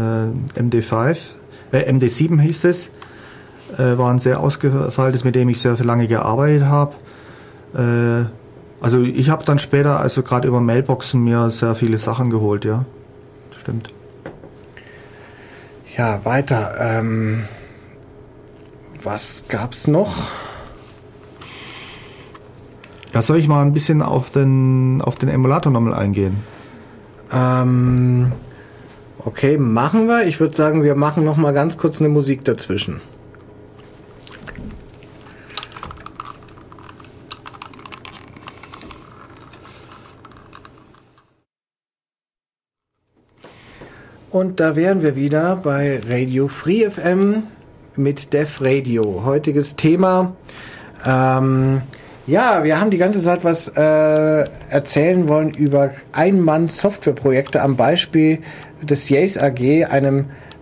MD7 hieß es, war ein sehr ausgefeiltes, mit dem ich sehr lange gearbeitet habe. Also ich habe dann später, also gerade über Mailboxen, mir sehr viele Sachen geholt, ja. Stimmt. Ja, weiter. Was gab's noch? Ja, soll ich mal ein bisschen auf den Emulator nochmal eingehen? Okay, machen wir. Ich würde sagen, wir machen noch mal ganz kurz eine Musik dazwischen. Und da wären wir wieder bei Radio Free FM mit Def Radio. Heutiges Thema. Ja, wir haben die ganze Zeit was erzählen wollen über Ein-Mann-Softwareprojekte am Beispiel des Yace AG, einem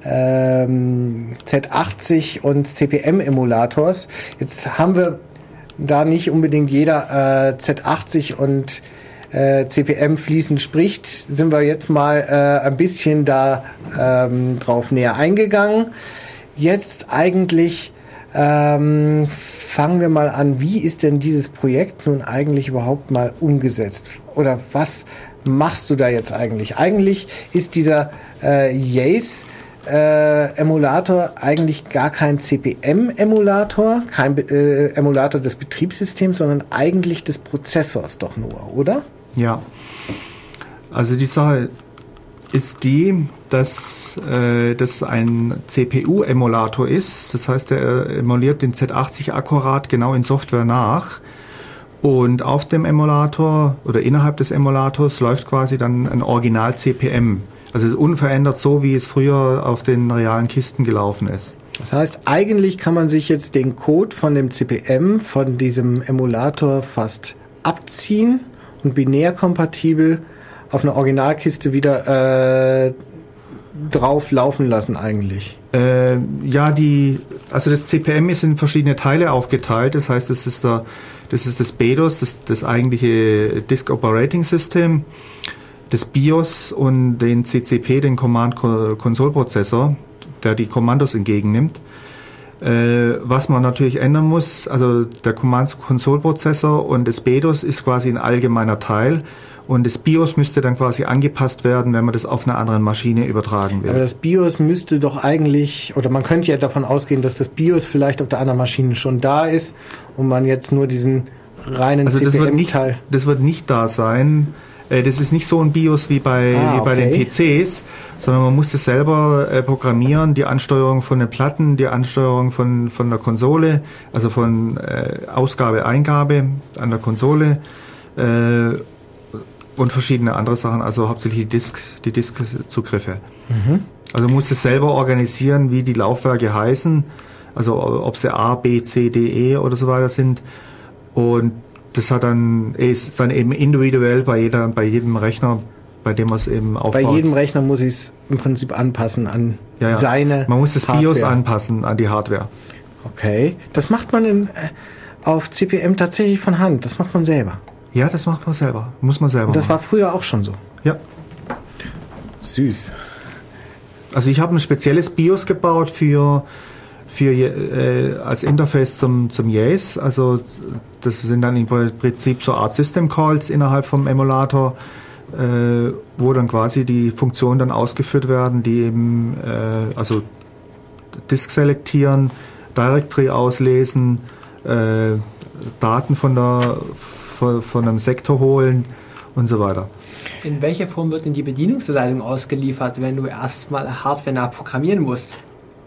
Z80 und CP/M-Emulators. Jetzt haben wir da nicht unbedingt jeder Z80 und CP/M fließend spricht, sind wir jetzt mal ein bisschen da drauf näher eingegangen. Jetzt eigentlich fangen wir mal an, wie ist denn dieses Projekt nun eigentlich überhaupt mal umgesetzt? Oder was machst du da jetzt eigentlich? Eigentlich ist dieser Yace Emulator eigentlich gar kein CP/M-Emulator, kein Emulator des Betriebssystems, sondern eigentlich des Prozessors doch nur, oder? Ja. Also die Sache ist die, dass das ein CPU-Emulator ist. Das heißt, er emuliert den Z80 akkurat genau in Software nach. Und auf dem Emulator oder innerhalb des Emulators läuft quasi dann ein Original-CP/M. Also es ist unverändert so, wie es früher auf den realen Kisten gelaufen ist. Das heißt, eigentlich kann man sich jetzt den Code von dem CP/M, von diesem Emulator fast abziehen und binär kompatibel auf einer Originalkiste wieder drauf laufen lassen eigentlich. Also das CP/M ist in verschiedene Teile aufgeteilt. Das heißt, das ist das BEDOS, das eigentliche Disk Operating System, das BIOS und den CCP, den Command-Console-Prozessor, der die Kommandos entgegennimmt. Was man natürlich ändern muss, also der Command-Console-Prozessor und das BEDOS ist quasi ein allgemeiner Teil. Und das BIOS müsste dann quasi angepasst werden, wenn man das auf einer anderen Maschine übertragen will. Aber das BIOS müsste doch eigentlich, oder man könnte ja davon ausgehen, dass das BIOS vielleicht auf der anderen Maschine schon da ist und man jetzt nur diesen reinen CP/M-Teil... Das wird nicht da sein. Das ist nicht so ein BIOS wie bei den PCs, sondern man muss das selber programmieren, die Ansteuerung von den Platten, die Ansteuerung von der Konsole, also von Ausgabe, Eingabe an der Konsole, und verschiedene andere Sachen, also hauptsächlich die Disk-Zugriffe. Mhm. Also muss es selber organisieren, wie die Laufwerke heißen, also ob sie A, B, C, D, E oder so weiter sind. Und das ist dann eben individuell bei jedem Rechner, bei dem man es eben aufbaut. Bei jedem Rechner muss ich es im Prinzip anpassen an seine Man muss das Hardware. BIOS anpassen an die Hardware. Okay, das macht man auf CP/M tatsächlich von Hand, das macht man selber. Ja, das macht man selber. Muss man selber machen. Und das machen. war früher auch schon so? Ja. Süß. Also ich habe ein spezielles BIOS gebaut als Interface zum YACE. Also das sind dann im Prinzip so Art System Calls innerhalb vom Emulator, wo dann quasi die Funktionen dann ausgeführt werden, die eben also Disk selektieren, Directory auslesen, Daten von einem Sektor holen und so weiter. In welcher Form wird denn die Bedienungsanleitung ausgeliefert, wenn du erstmal hardwarenah programmieren musst?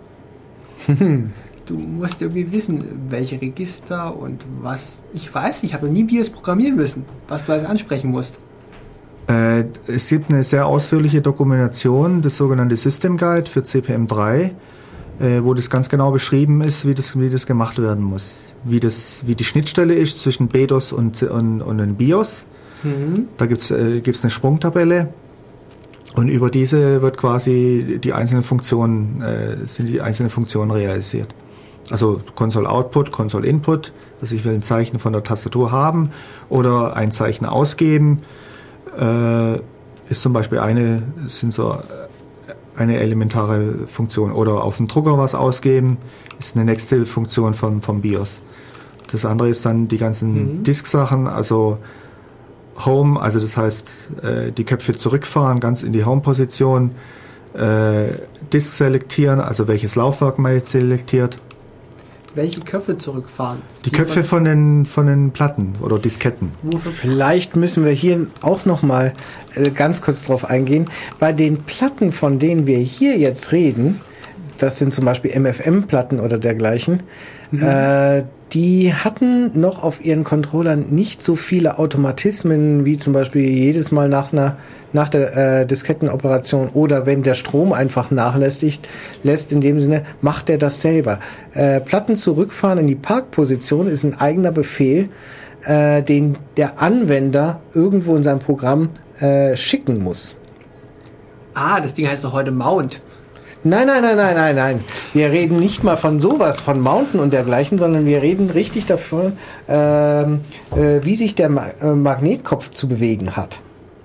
Du musst irgendwie wissen, welche Register und was. Ich weiß nicht, ich habe noch nie BIOS programmieren müssen, was du alles ansprechen musst. Es gibt eine sehr ausführliche Dokumentation, das sogenannte System Guide für CP/M3, wo das ganz genau beschrieben ist, wie das gemacht werden muss. Wie die Schnittstelle ist zwischen BEDOS und dem BIOS. Mhm. Da gibt's eine Sprungtabelle und über diese wird quasi die einzelnen Funktionen realisiert. Also Console Output, Console Input, also ich will ein Zeichen von der Tastatur haben oder ein Zeichen ausgeben, ist zum Beispiel eine elementare Funktion. Oder auf dem Drucker was ausgeben, ist eine nächste Funktion vom BIOS. Das andere ist dann die ganzen Disk-Sachen, also Home, also das heißt, die Köpfe zurückfahren, ganz in die Home-Position, Disk selektieren, also welches Laufwerk man jetzt selektiert. Welche Köpfe zurückfahren? Die Köpfe von den Platten oder Disketten. Vielleicht müssen wir hier auch nochmal ganz kurz drauf eingehen. Bei den Platten, von denen wir hier jetzt reden, das sind zum Beispiel MFM-Platten oder dergleichen, die hatten noch auf ihren Controllern nicht so viele Automatismen, wie zum Beispiel jedes Mal nach der Diskettenoperation oder wenn der Strom einfach lässt, in dem Sinne, macht er das selber. Platten zurückfahren in die Parkposition ist ein eigener Befehl, den der Anwender irgendwo in seinem Programm schicken muss. Ah, das Ding heißt doch heute Mount. Nein. Wir reden nicht mal von sowas, von Mounten und dergleichen, sondern wir reden richtig davon, wie sich der Magnetkopf zu bewegen hat.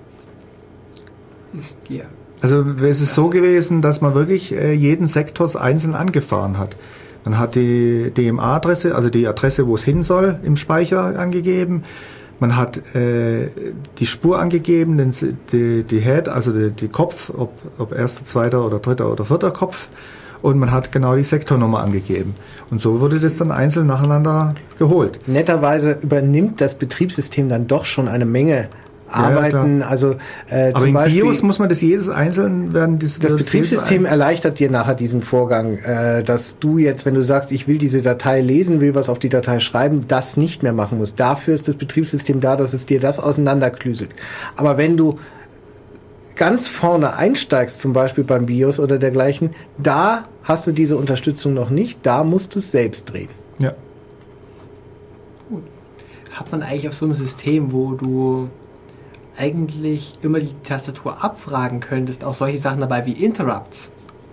Also es ist so gewesen, dass man wirklich jeden Sektor einzeln angefahren hat. Man hat die DMA-Adresse, also die Adresse, wo es hin soll, im Speicher angegeben. Man hat die Spur angegeben, die Head, also die Kopf, ob erster, zweiter oder dritter oder vierter Kopf. Und man hat genau die Sektornummer angegeben. Und so wurde das dann einzeln nacheinander geholt. Netterweise übernimmt das Betriebssystem dann doch schon eine Menge Arbeiten. Ja, also aber zum im Beispiel, BIOS muss man das jedes einzeln werden. Das Betriebssystem erleichtert dir nachher diesen Vorgang, dass du jetzt, wenn du sagst, ich will diese Datei lesen, will was auf die Datei schreiben, das nicht mehr machen musst. Dafür ist das Betriebssystem da, dass es dir das auseinanderklüselt. Aber wenn du ganz vorne einsteigst, zum Beispiel beim BIOS oder dergleichen, da hast du diese Unterstützung noch nicht, da musst du es selbst drehen. Ja. Gut. Hat man eigentlich auf so einem System, wo du eigentlich immer die Tastatur abfragen könntest, auch solche Sachen dabei wie Interrupts?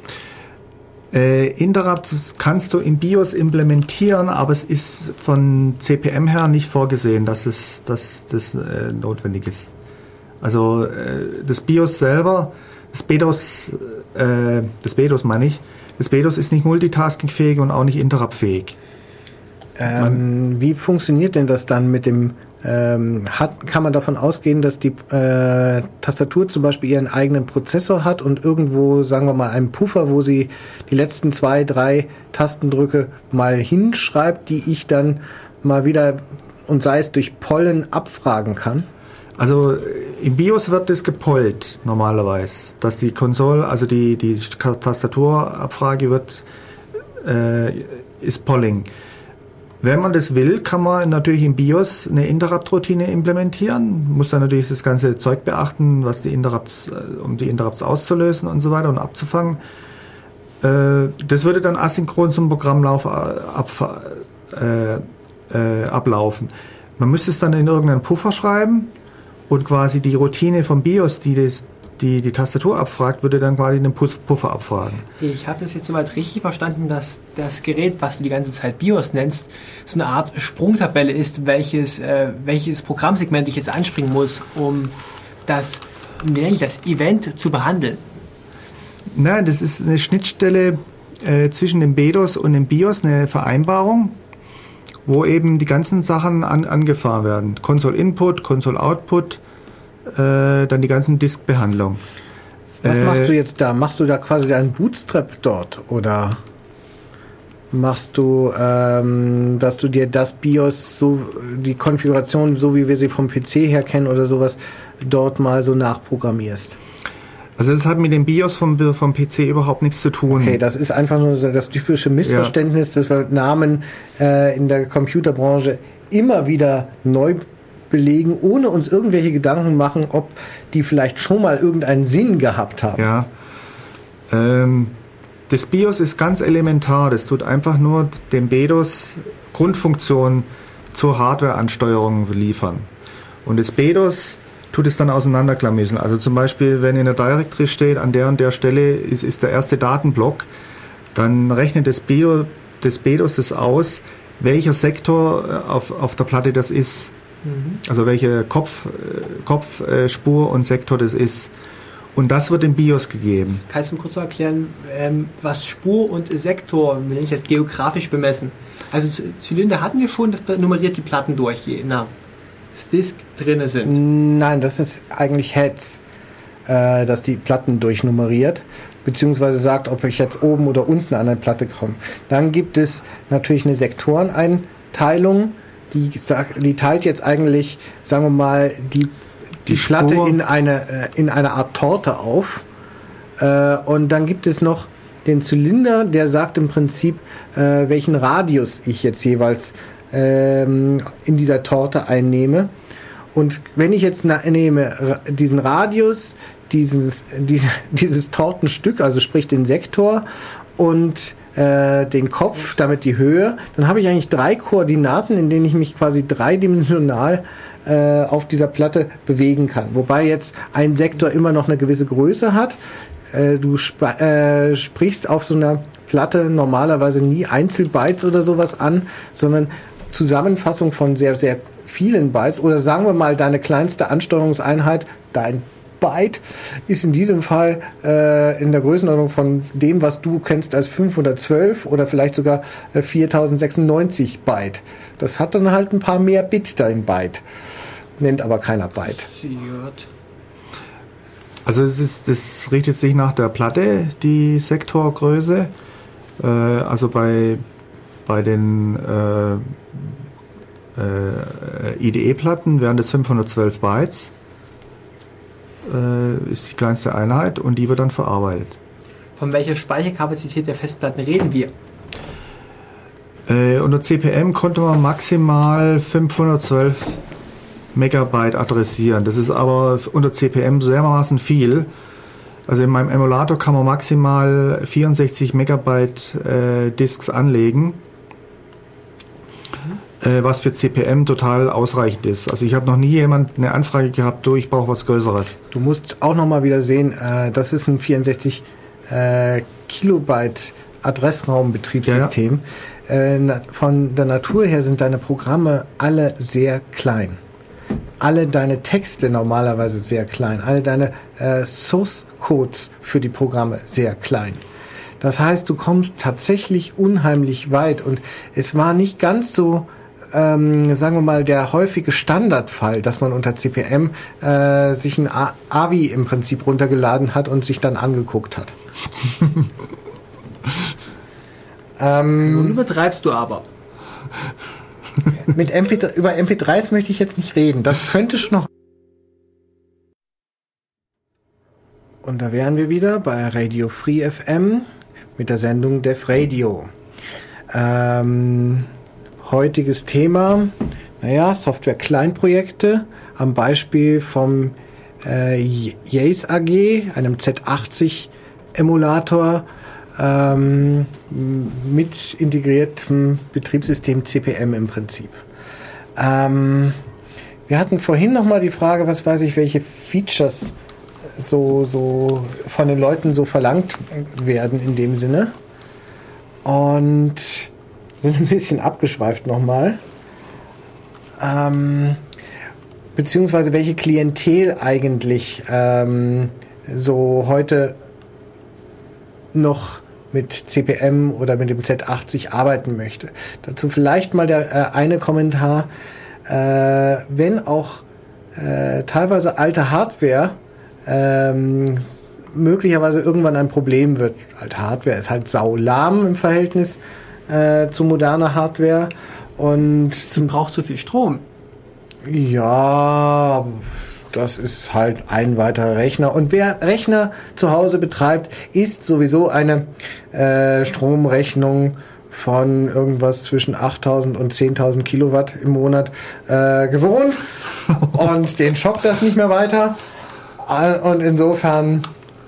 Interrupts kannst du im BIOS implementieren, aber es ist von CPM her nicht vorgesehen, dass das notwendig ist. Also das BIOS selber, das BEDOS meine ich, das BEDOS ist nicht multitaskingfähig und auch nicht interruptfähig. Wie funktioniert denn das dann mit dem, kann man davon ausgehen, dass die Tastatur zum Beispiel ihren eigenen Prozessor hat und irgendwo, sagen wir mal, einen Puffer, wo sie die letzten 2, 3 Tastendrücke mal hinschreibt, die ich dann mal wieder, und sei es durch Pollen, abfragen kann? Also im BIOS wird das gepollt normalerweise, dass die Konsole, also die Tastaturabfrage ist Polling. Wenn man das will, kann man natürlich im BIOS eine Interrupt-Routine implementieren, muss dann natürlich das ganze Zeug beachten, was die Interrupts, um die Interrupts auszulösen und so weiter und abzufangen. Das würde dann asynchron zum Programmlauf ablaufen. Man müsste es dann in irgendeinen Puffer schreiben. Und quasi die Routine vom BIOS, die Tastatur abfragt, würde dann quasi den Puffer abfragen. Ich habe das jetzt soweit richtig verstanden, dass das Gerät, was du die ganze Zeit BIOS nennst, so eine Art Sprungtabelle ist, welches Programmsegment ich jetzt anspringen muss, um das Event zu behandeln. Nein, das ist eine Schnittstelle zwischen dem BEDOS und dem BIOS, eine Vereinbarung, wo eben die ganzen Sachen angefahren werden. Console Input, Console Output, dann die ganzen Disk-Behandlung. Was machst du jetzt da? Machst du da quasi einen Bootstrap dort? Oder machst du, dass du dir das BIOS, so die Konfiguration, so wie wir sie vom PC her kennen oder sowas, dort mal so nachprogrammierst? Also das hat mit dem BIOS vom PC überhaupt nichts zu tun. Okay, das ist einfach nur so das typische Missverständnis, dass wir Namen in der Computerbranche immer wieder neu belegen, ohne uns irgendwelche Gedanken machen, ob die vielleicht schon mal irgendeinen Sinn gehabt haben. Ja, das BIOS ist ganz elementar. Das tut einfach nur dem BEDOS Grundfunktion zur Hardwareansteuerung liefern. Und das BEDOS tut es dann auseinanderklamüseln. Also zum Beispiel, wenn in der Directory steht, an der und der Stelle ist der erste Datenblock, dann rechnet das BEDOS das aus, welcher Sektor auf der Platte das ist. Also welche Kopfspur und Sektor das ist. Und das wird im BIOS gegeben. Kannst du mir kurz erklären, was Spur und Sektor, wenn ich das geografisch bemessen? Also Zylinder hatten wir schon, das nummeriert die Platten durch, je nach Disk drinne sind. Nein, das ist eigentlich Heads, dass die Platten durchnummeriert, beziehungsweise sagt, ob ich jetzt oben oder unten an eine Platte komme. Dann gibt es natürlich eine Sektoreneinteilung, die teilt jetzt eigentlich, sagen wir mal, die Platte in eine Art Torte auf. Und dann gibt es noch den Zylinder, der sagt im Prinzip, welchen Radius ich jetzt jeweils in dieser Torte einnehme. Und wenn ich jetzt nehme diesen Radius, dieses Tortenstück, also sprich den Sektor und den Kopf, damit die Höhe, dann habe ich eigentlich 3 Koordinaten, in denen ich mich quasi dreidimensional auf dieser Platte bewegen kann. Wobei jetzt ein Sektor immer noch eine gewisse Größe hat. Du sprichst auf so einer Platte normalerweise nie Einzelbytes oder sowas an, sondern Zusammenfassung von sehr, sehr vielen Bytes, oder sagen wir mal, deine kleinste Ansteuerungseinheit, dein Byte, ist in diesem Fall in der Größenordnung von dem, was du kennst als 512 oder vielleicht sogar 4096 Byte. Das hat dann halt ein paar mehr Bit da im Byte. nennt aber keiner Byte. Also das richtet sich nach der Platte, die Sektorgröße. Also bei den IDE-Platten wären das 512 Bytes, ist die kleinste Einheit und die wird dann verarbeitet. Von welcher Speicherkapazität der Festplatten reden wir? Unter CPM konnte man maximal 512 Megabyte adressieren. Das ist aber unter CPM dermaßen viel. Also in meinem Emulator kann man maximal 64 Megabyte Disks anlegen, was für CPM total ausreichend ist. Also ich habe noch nie jemand eine Anfrage gehabt, ich brauche was Größeres. Du musst auch nochmal wieder sehen, das ist ein 64 Kilobyte Adressraumbetriebssystem. Ja. Von der Natur her sind deine Programme alle sehr klein. Alle deine Texte normalerweise sehr klein. Alle deine Source-Codes für die Programme sehr klein. Das heißt, du kommst tatsächlich unheimlich weit. Und es war nicht ganz so, sagen wir mal, der häufige Standardfall, dass man unter CPM sich ein AVI im Prinzip runtergeladen hat und sich dann angeguckt hat. Nun übertreibst du aber. Über MP3s möchte ich jetzt nicht reden. Das könnte schon noch. Und da wären wir wieder bei Radio Free FM mit der Sendung Def Radio. Heutiges Thema, Software-Kleinprojekte am Beispiel vom Yace AG, einem Z80-Emulator mit integriertem Betriebssystem CPM im Prinzip. Wir hatten vorhin nochmal die Frage, welche Features so von den Leuten so verlangt werden in dem Sinne. Und sind ein bisschen abgeschweift nochmal. Beziehungsweise welche Klientel eigentlich so heute noch mit CPM oder mit dem Z80 arbeiten möchte. Dazu vielleicht mal der eine Kommentar. Wenn auch teilweise alte Hardware möglicherweise irgendwann ein Problem wird. Alte Hardware ist halt saulahm im Verhältnis zu moderner Hardware und sie braucht zu viel Strom. Ja, das ist halt ein weiterer Rechner. Und wer Rechner zu Hause betreibt, ist sowieso eine Stromrechnung von irgendwas zwischen 8.000 und 10.000 Kilowatt im Monat gewohnt. Und den schockt das nicht mehr weiter. Und insofern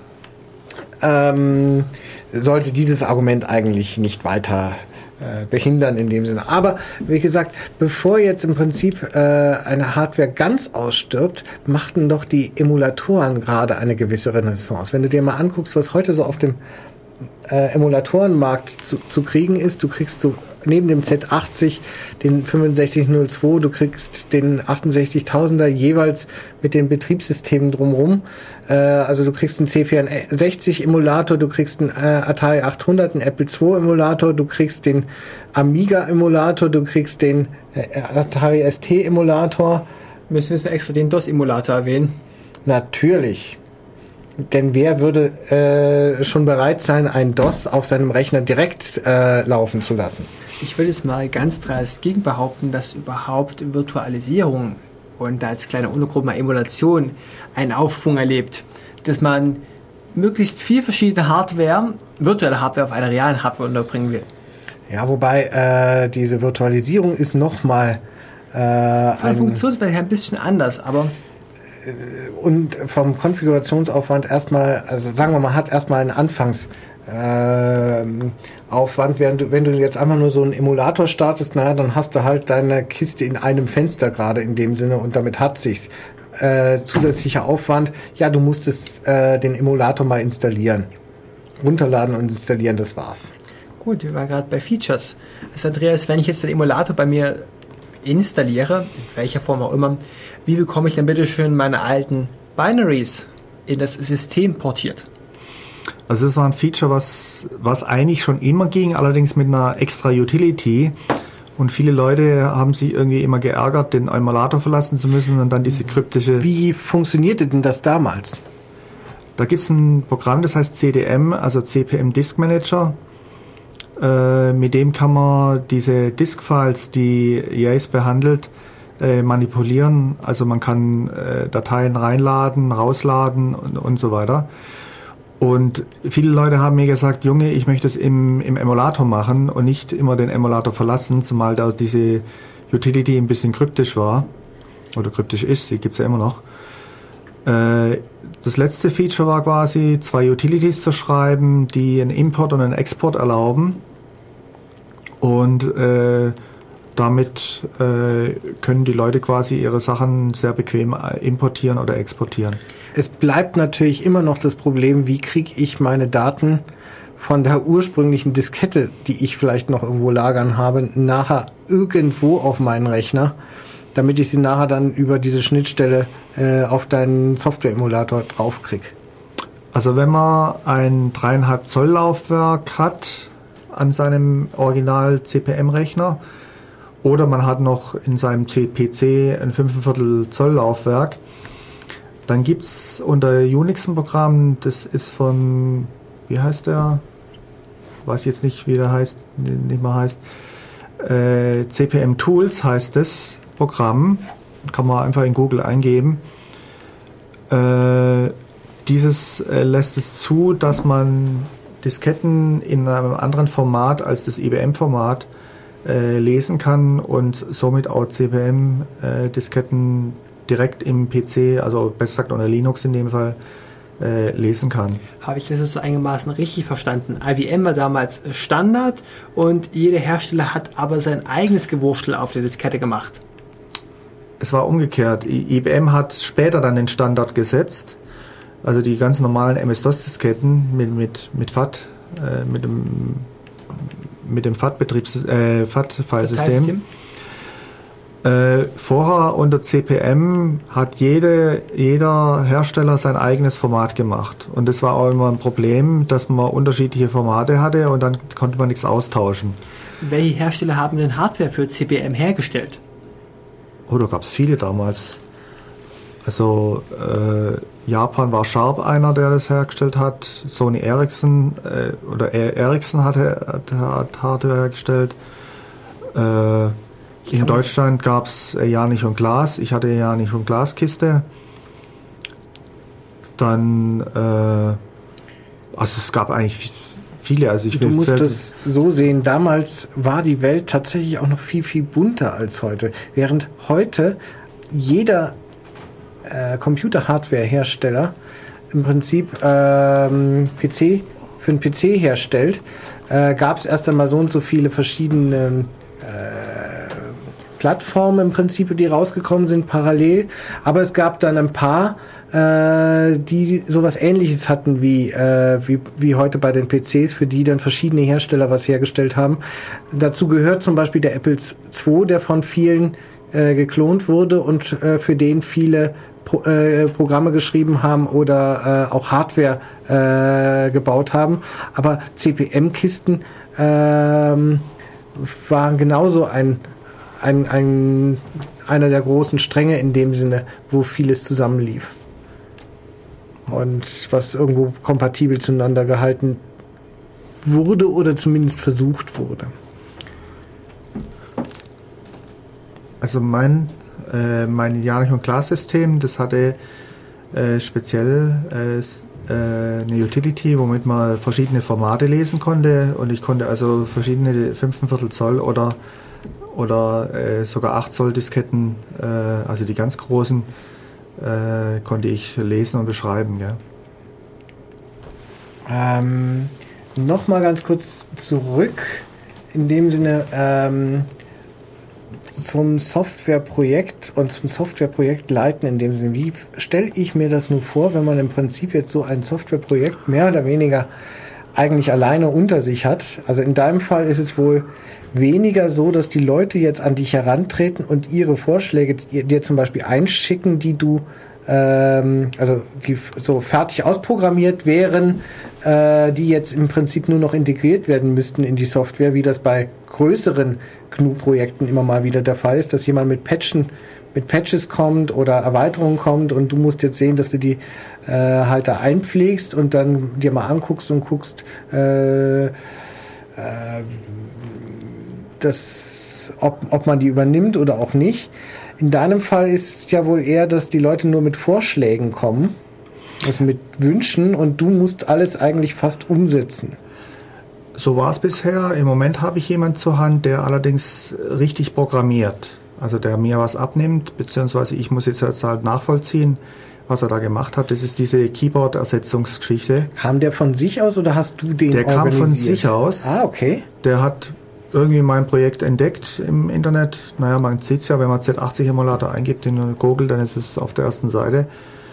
sollte dieses Argument eigentlich nicht weiter behindern in dem Sinne. Aber wie gesagt, bevor jetzt im Prinzip eine Hardware ganz ausstirbt, machten doch die Emulatoren gerade eine gewisse Renaissance. Wenn du dir mal anguckst, was heute so auf dem Emulatorenmarkt zu kriegen ist, du kriegst so neben dem Z80 den 6502, du kriegst den 68000er jeweils mit den Betriebssystemen drumherum. Also du kriegst einen C64 Emulator, du kriegst einen Atari 800, einen Apple II Emulator, du kriegst den Amiga Emulator, du kriegst den Atari ST Emulator. Müssen wir extra den DOS Emulator erwähnen? Natürlich. Denn wer würde schon bereit sein, ein DOS auf seinem Rechner direkt laufen zu lassen? Ich will es mal ganz dreist gegen behaupten, dass überhaupt Virtualisierung und als kleine Untergruppe mal Emulation einen Aufschwung erlebt. Dass man möglichst viel verschiedene virtuelle Hardware auf einer realen Hardware unterbringen will. Ja, wobei diese Virtualisierung ist nochmal von der Funktionsweise her ein bisschen anders, aber und vom Konfigurationsaufwand erstmal, also sagen wir mal, hat erstmal einen Anfangsaufwand, wenn du jetzt einfach nur so einen Emulator startest, naja, dann hast du halt deine Kiste in einem Fenster gerade in dem Sinne und damit hat sich's. Zusätzlicher Aufwand, ja, du musstest den Emulator mal installieren. Runterladen und installieren, das war's. Gut, wir waren gerade bei Features. Also Andreas, wenn ich jetzt den Emulator bei mir installiere, in welcher Form auch immer, wie bekomme ich dann bitte schön meine alten Binaries in das System portiert? Also das war ein Feature, was eigentlich schon immer ging, allerdings mit einer extra Utility. Und viele Leute haben sich irgendwie immer geärgert, den Emulator verlassen zu müssen und dann diese kryptische... Wie funktionierte denn das damals? Da gibt es ein Programm, das heißt CDM, also CPM Disk Manager. Mit dem kann man diese Disk-Files, die Yace behandelt, manipulieren. Also man kann Dateien reinladen, rausladen und so weiter. Und viele Leute haben mir gesagt, Junge, ich möchte es im Emulator machen und nicht immer den Emulator verlassen, zumal da diese Utility ein bisschen kryptisch war. Oder kryptisch ist, die gibt's ja immer noch. Das letzte Feature war quasi, 2 Utilities zu schreiben, die einen Import und einen Export erlauben. Und damit können die Leute quasi ihre Sachen sehr bequem importieren oder exportieren. Es bleibt natürlich immer noch das Problem, wie kriege ich meine Daten von der ursprünglichen Diskette, die ich vielleicht noch irgendwo lagern habe, nachher irgendwo auf meinen Rechner, damit ich sie nachher dann über diese Schnittstelle auf deinen Software-Emulator draufkriege. Also wenn man ein 3,5 Zoll Laufwerk hat an seinem Original CPM-Rechner oder man hat noch in seinem PC ein 5,25 Zoll Laufwerk, dann gibt es unter Unix ein Programm, das ist von, wie heißt der? Weiß jetzt nicht, wie der heißt, nicht mehr heißt. CPM Tools heißt das Programm, kann man einfach in Google eingeben. Dieses lässt es zu, dass man Disketten in einem anderen Format als das IBM-Format lesen kann und somit auch CPM-Disketten direkt im PC, also besser gesagt unter Linux in dem Fall, lesen kann. Habe ich das jetzt so einigermaßen richtig verstanden? IBM war damals Standard und jeder Hersteller hat aber sein eigenes Gewurstel auf der Diskette gemacht. Es war umgekehrt. IBM hat später dann den Standard gesetzt, also die ganz normalen MS-DOS-Disketten mit FAT, mit dem FAT-Filesystem. Vorher unter CPM hat jeder Hersteller sein eigenes Format gemacht. Und das war auch immer ein Problem, dass man unterschiedliche Formate hatte und dann konnte man nichts austauschen. Welche Hersteller haben denn Hardware für CPM hergestellt? Oh, da gab es viele damals. Also Japan war Sharp einer, der das hergestellt hat. Sony Ericsson oder Ericsson hat Hardware hergestellt. In Deutschland gab es Janich und Glas. Ich hatte Janich und Glas Kiste. Dann, also es gab eigentlich viele. Also du musst das so sehen, damals war die Welt tatsächlich auch noch viel, viel bunter als heute. Während heute jeder Computer-Hardware-Hersteller im Prinzip PC für einen PC herstellt, gab es erst einmal so und so viele verschiedene Plattformen im Prinzip, die rausgekommen sind parallel, aber es gab dann ein paar, die sowas Ähnliches hatten wie heute bei den PCs, für die dann verschiedene Hersteller was hergestellt haben. Dazu gehört zum Beispiel der Apple II, der von vielen geklont wurde und für den viele Programme geschrieben haben oder auch Hardware gebaut haben. Aber CPM-Kisten waren genauso einer der großen Stränge in dem Sinne, wo vieles zusammenlief. Und was irgendwo kompatibel zueinander gehalten wurde oder zumindest versucht wurde. Also mein Janich und Glas System, das hatte speziell eine Utility, womit man verschiedene Formate lesen konnte und ich konnte also verschiedene 5,25 Zoll oder sogar 8 Zoll Disketten, also die ganz großen, konnte ich lesen und beschreiben. Ja. Nochmal ganz kurz zurück, in dem Sinne zum Softwareprojekt und zum Softwareprojekt leiten, in dem Sinne, wie stelle ich mir das nur vor, wenn man im Prinzip jetzt so ein Softwareprojekt mehr oder weniger eigentlich alleine unter sich hat. Also in deinem Fall ist es wohl weniger so, dass die Leute jetzt an dich herantreten und ihre Vorschläge dir zum Beispiel einschicken, die du also die so fertig ausprogrammiert wären, die jetzt im Prinzip nur noch integriert werden müssten in die Software, wie das bei größeren GNU-Projekten immer mal wieder der Fall ist, dass jemand mit Patches kommt oder Erweiterungen kommt und du musst jetzt sehen, dass du die halt da einpflegst und dann dir mal anguckst und guckst, ob man die übernimmt oder auch nicht. In deinem Fall ist es ja wohl eher, dass die Leute nur mit Vorschlägen kommen, also mit Wünschen, und du musst alles eigentlich fast umsetzen. So war es bisher. Im Moment habe ich jemanden zur Hand, der allerdings richtig programmiert. Also der mir was abnimmt, beziehungsweise ich muss jetzt halt nachvollziehen, was er da gemacht hat. Das ist diese Keyboard-Ersetzungsgeschichte. Kam der von sich aus oder hast du den organisiert? Der kam von sich aus. Ah, okay. Der hat irgendwie mein Projekt entdeckt im Internet. Naja, man sieht es ja, wenn man Z80-Emulator eingibt in Google, dann ist es auf der ersten Seite.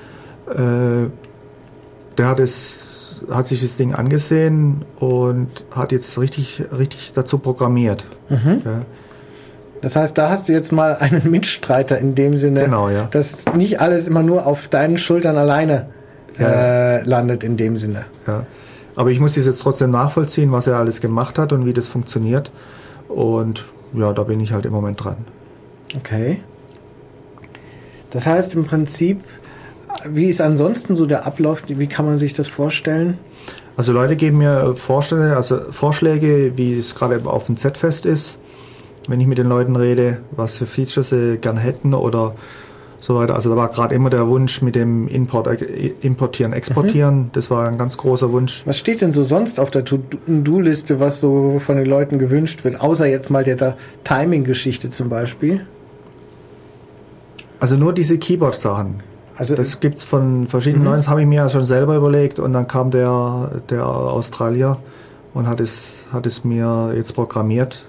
Der hat sich das Ding angesehen und hat jetzt richtig dazu programmiert. Mhm. Ja. Das heißt, da hast du jetzt mal einen Mitstreiter in dem Sinne, genau, ja. Dass nicht alles immer nur auf deinen Schultern alleine landet in dem Sinne. Ja. Aber ich muss das jetzt trotzdem nachvollziehen, was er alles gemacht hat und wie das funktioniert. Und ja, da bin ich halt im Moment dran. Okay. Das heißt im Prinzip, wie ist ansonsten so der Ablauf? Wie kann man sich das vorstellen? Also Leute geben mir Vorschläge, wie es gerade auf dem Z-Fest ist. Wenn ich mit den Leuten rede, was für Features sie gern hätten oder so weiter. Also da war gerade immer der Wunsch mit dem Importieren, Exportieren. Mhm. Das war ein ganz großer Wunsch. Was steht denn so sonst auf der To-Do-Liste, was so von den Leuten gewünscht wird? Außer jetzt mal der Timing-Geschichte zum Beispiel. Also nur diese Keyboard-Sachen. Also das gibt's von verschiedenen Leuten. Das habe ich mir ja schon selber überlegt. Und dann kam der Australier und hat es mir jetzt programmiert.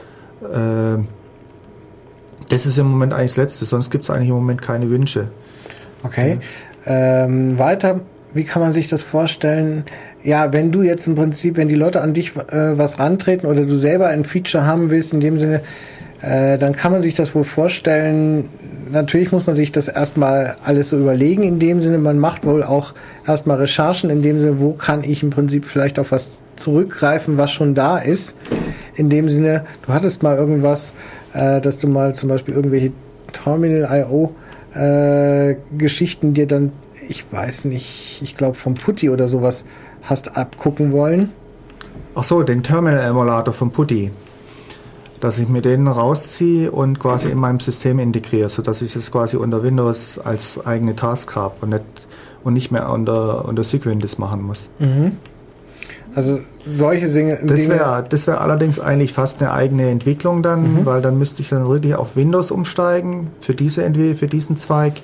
Das ist im Moment eigentlich das Letzte, sonst gibt es eigentlich im Moment keine Wünsche. Okay. Weiter, wie kann man sich das vorstellen? Ja, wenn du jetzt im Prinzip, wenn die Leute an dich was rantreten oder du selber ein Feature haben willst, in dem Sinne, dann kann man sich das wohl vorstellen. Natürlich muss man sich das erstmal alles so überlegen, in dem Sinne, man macht wohl auch erstmal Recherchen, in dem Sinne, wo kann ich im Prinzip vielleicht auf was zurückgreifen, was schon da ist. In dem Sinne, du hattest mal irgendwas, dass du mal zum Beispiel irgendwelche Terminal.io Geschichten dir dann, ich weiß nicht, ich glaube vom Putty oder sowas hast abgucken wollen. Ach so, den Terminal-Emulator vom Putty. Dass ich mir den rausziehe und quasi in meinem System integriere, sodass ich es quasi unter Windows als eigene Task habe und nicht mehr unter Cygwin das machen muss. Mhm. Also solche Dinge. Das wäre allerdings eigentlich fast eine eigene Entwicklung dann, weil dann müsste ich dann wirklich auf Windows umsteigen für diesen Zweig.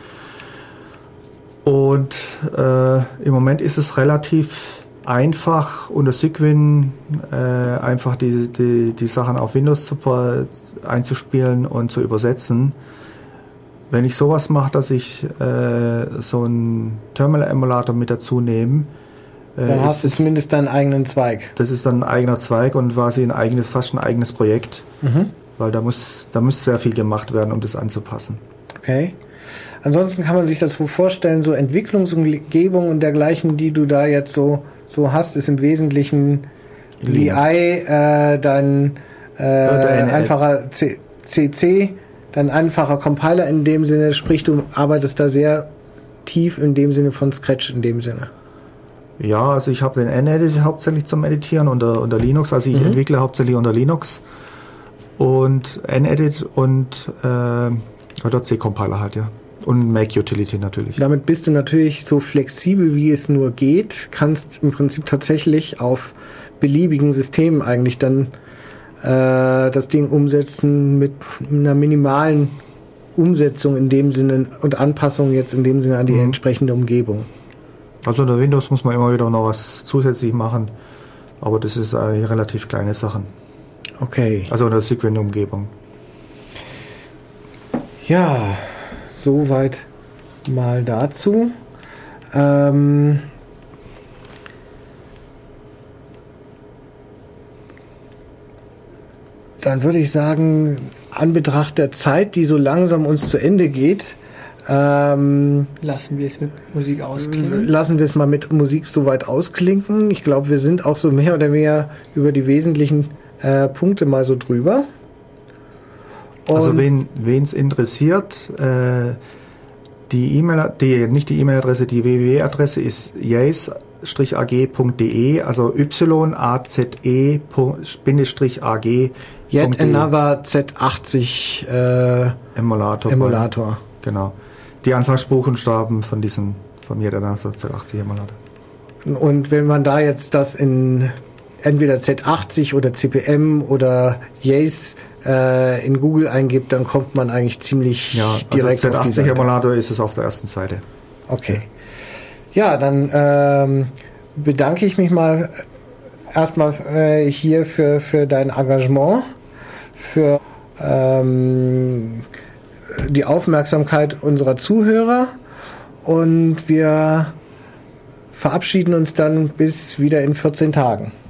Und im Moment ist es relativ einfach unter Cygwin einfach die Sachen auf Windows einzuspielen und zu übersetzen. Wenn ich sowas mache, dass ich so einen Terminal-Emulator mit dazu nehme, dann hast du zumindest deinen eigenen Zweig. Das ist dann ein eigener Zweig und quasi fast ein eigenes Projekt, weil da muss sehr viel gemacht werden, um das anzupassen. Okay. Ansonsten kann man sich das so vorstellen, so Entwicklungsumgebung und dergleichen, die du da jetzt so hast, ist im Wesentlichen VI, dein einfacher CC, dein einfacher Compiler in dem Sinne, sprich du arbeitest da sehr tief in dem Sinne von Scratch in dem Sinne. Ja, also ich habe den NEdit hauptsächlich zum Editieren unter Linux, also ich entwickle hauptsächlich unter Linux und NEdit und oder C-Compiler halt, ja. Und Make Utility natürlich. Damit bist du natürlich so flexibel, wie es nur geht, kannst im Prinzip tatsächlich auf beliebigen Systemen eigentlich dann das Ding umsetzen mit einer minimalen Umsetzung in dem Sinne und Anpassung jetzt in dem Sinne an die entsprechende Umgebung. Also unter Windows muss man immer wieder noch was zusätzlich machen, aber das ist relativ kleine Sachen. Okay. Also unter Cygwin-Umgebung. Ja, soweit mal dazu. Dann würde ich sagen, an Betracht der Zeit, die so langsam uns zu Ende geht, Lassen wir es mit Musik ausklingen? Lassen wir es mal mit Musik soweit ausklinken. Ich glaube, wir sind auch so mehr oder weniger über die wesentlichen Punkte mal so drüber. Und also wen es interessiert, die E-Mail-Adresse, die www-Adresse ist yaze-ag.de, also yaze-ag.de. Yet another Z80 Emulator. Genau. Die Anfangsbuchstaben von Yet another Z80 Emulator. Und wenn man da jetzt das in entweder Z80 oder CPM oder Yace in Google eingibt, dann kommt man eigentlich ziemlich direkt also auf die Seite. Z80 Emulator ist es auf der ersten Seite. Okay. Ja, dann bedanke ich mich mal erstmal hier für dein Engagement, für die Aufmerksamkeit unserer Zuhörer, und wir verabschieden uns dann bis wieder in 14 Tagen.